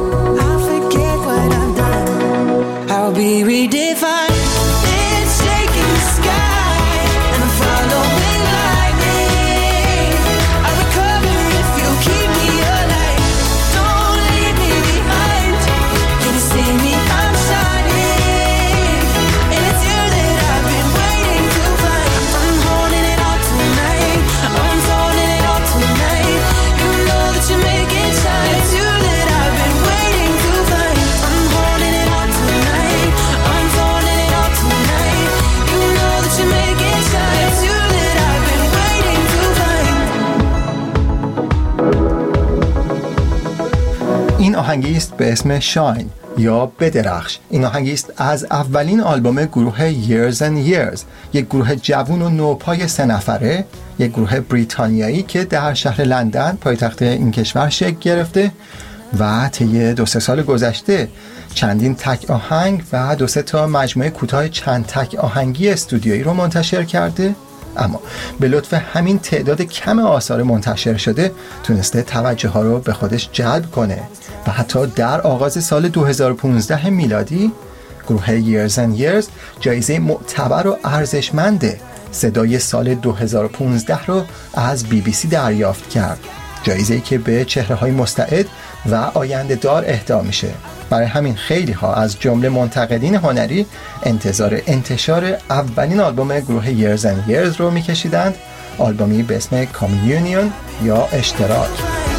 این آهنگی است به اسم شاین یا بدرخش. این آهنگی است از اولین آلبوم گروه Years and Years، یک گروه جوان و نوپای سه نفره، یک گروه بریتانیایی که در شهر لندن پایتخت این کشور شکل گرفته و طی دو سه سال گذشته چندین تک آهنگ و دو سه تا مجموعه کوتاه چند تک آهنگی استودیویی رو منتشر کرده، اما به لطف همین تعداد کم آثار منتشر شده تونسته توجه ها رو به خودش جلب کنه و حتی در آغاز سال دو هزار و پانزده میلادی گروه Years and Years جایزه معتبر و ارزشمند صدای سال دو هزار و پانزده رو از بی بی سی دریافت کرد، جایزه‌ای که به چهره‌های مستعد و آینده دار اهدا میشه. برای همین خیلی ها از جمله منتقدین هنری انتظار انتشار اولین آلبوم گروه Years and Years رو میکشیدند، آلبومی به اسم کامیونیون یا اشتراک.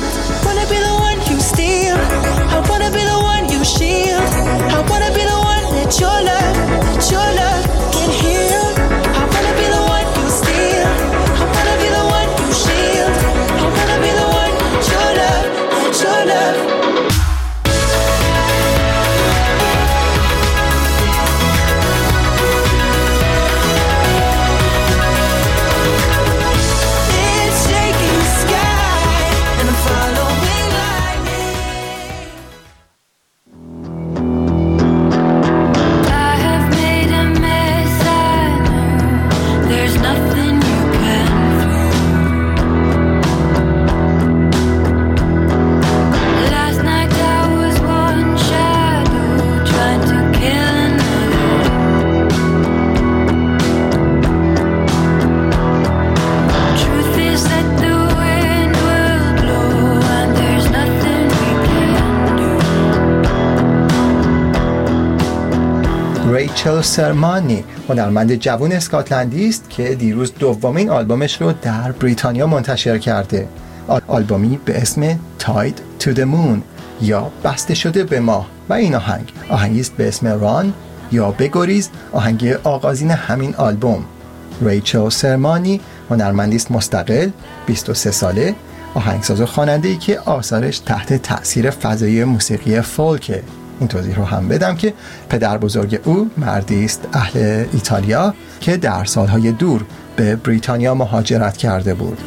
ریچل سرمانی هنرمند جوان اسکاتلندی است که دیروز دومین آلبومش رو در بریتانیا منتشر کرده، آلبومی به اسم Tied to the Moon یا بسته شده به ماه، و این آهنگ آهنگی است به اسم ران یا بگریز، آهنگ آغازین همین آلبوم. ریچل سرمانی هنرمندی است مستقل، بیست و سه ساله، آهنگساز و خواننده‌ای که آثارش تحت تأثیر فضای موسیقی فولکه. این توضیح رو هم بدم که پدر بزرگ او مردی است اهل ایتالیا که در سالهای دور به بریتانیا مهاجرت کرده بود.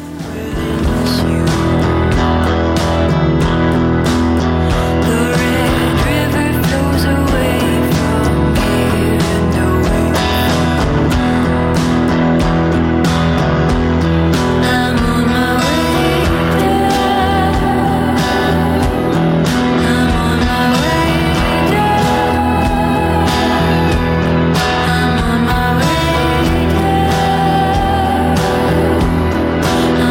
I'm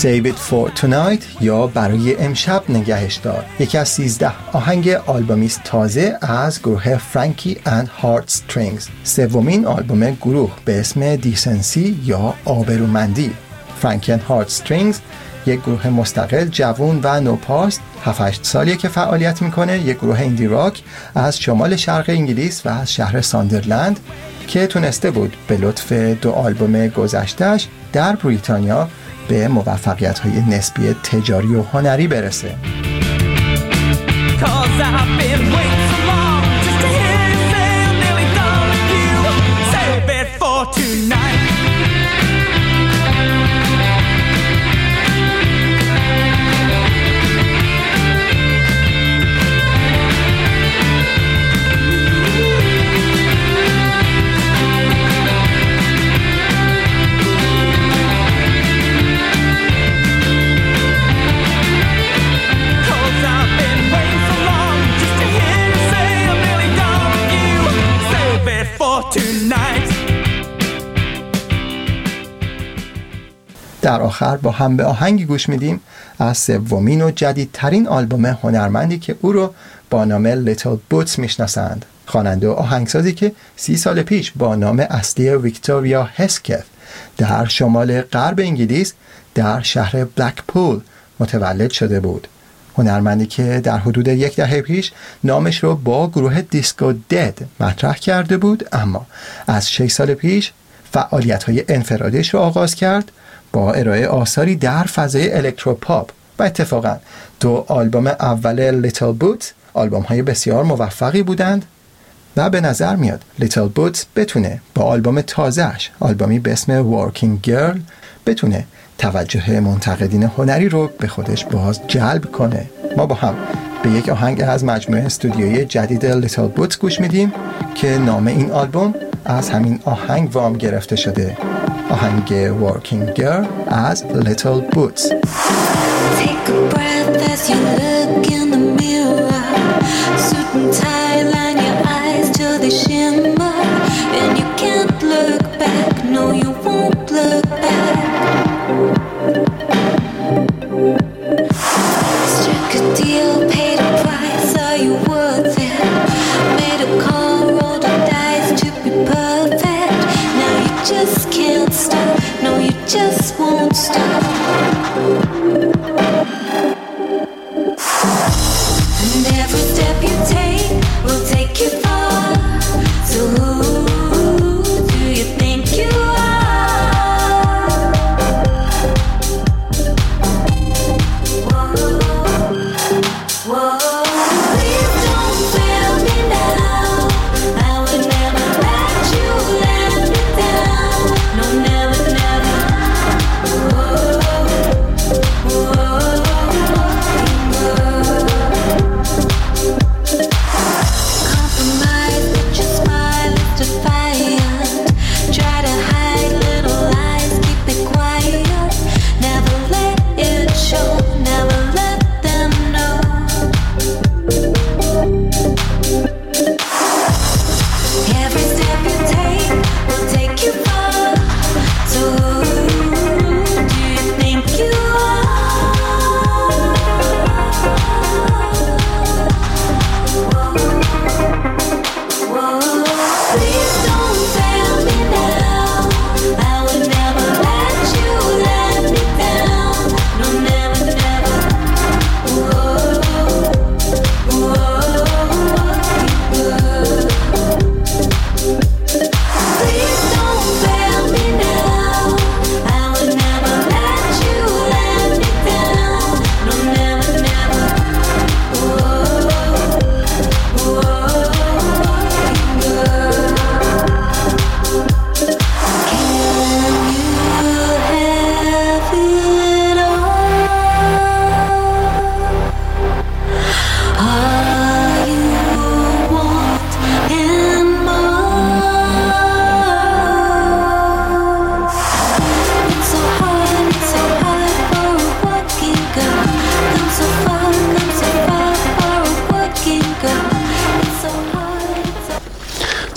Save It For Tonight یا برای امشب نگهش دار یکی از سیزده آهنگ آلبومی است تازه از گروه فرانکی اند هارت استرینگز، سومین آلبوم گروه به اسم دیسنسی یا آبرومندی. فرانکی اند هارت استرینگز یک گروه مستقل جوان و نوپاست، هفت هشت سالیه که فعالیت میکنه. یک گروه ایندی راک از شمال شرق انگلیس و از شهر ساندرلند که تونسته بود به لطف دو آلبوم گذشتهش در بریتانیا به موفقیت‌های نسبی تجاری و هنری برسه. در آخر با هم به آهنگی گوش میدیم از سومین و جدیدترین آلبوم هنرمندی که او رو با نام لیتل بوتس میشناسند. خواننده و آهنگسازی که سی سال پیش با نام اصلی ویکتوریا هسکث در شمال غرب انگلیس در شهر بلکپول متولد شده بود. هنرمندی که در حدود یک دهه پیش نامش رو با گروه دیسکو دد مطرح کرده بود، اما از شش سال پیش فعالیت‌های انفرادیش رو آغاز کرد با ارائه آثاری در فضای الکتروپاپ و اتفاقا دو آلبوم اول لیتل بوت آلبوم‌های بسیار موفقی بودند و به نظر میاد لیتل بوت بتونه با آلبوم تازه‌اش، آلبومی به اسم ورکینگ گرل، بتونه توجه منتقدین هنری رو به خودش باز جلب کنه. ما با هم به یک آهنگ از مجموعه استودیویی جدید لیتل بوت گوش میدیم که نام این آلبوم از همین آهنگ وام گرفته شده، آهنگ Working Girl از Little Boots. Take a breath as you look in the mirror. Suit and tie, line your eyes till they shimmer. And you can't look back, no you won't look back. Struck a deal, paid a price, are you worth it? Made a call, rolled the dice to be perfect. Now you just can't stop, no you just won't stop. And every step you take will take you far. So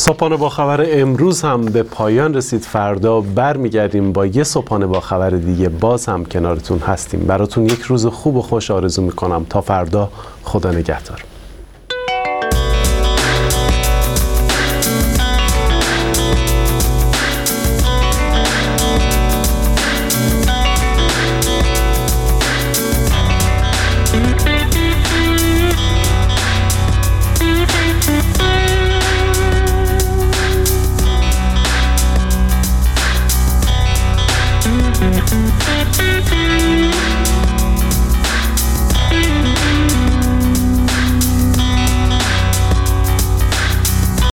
صبحانه با خبر امروز هم به پایان رسید. فردا برمیگردیم با یه صبحانه با خبر دیگه. باز هم کنارتون هستیم. براتون یک روز خوب و خوش آرزو میکنم. تا فردا، خدا نگهدار.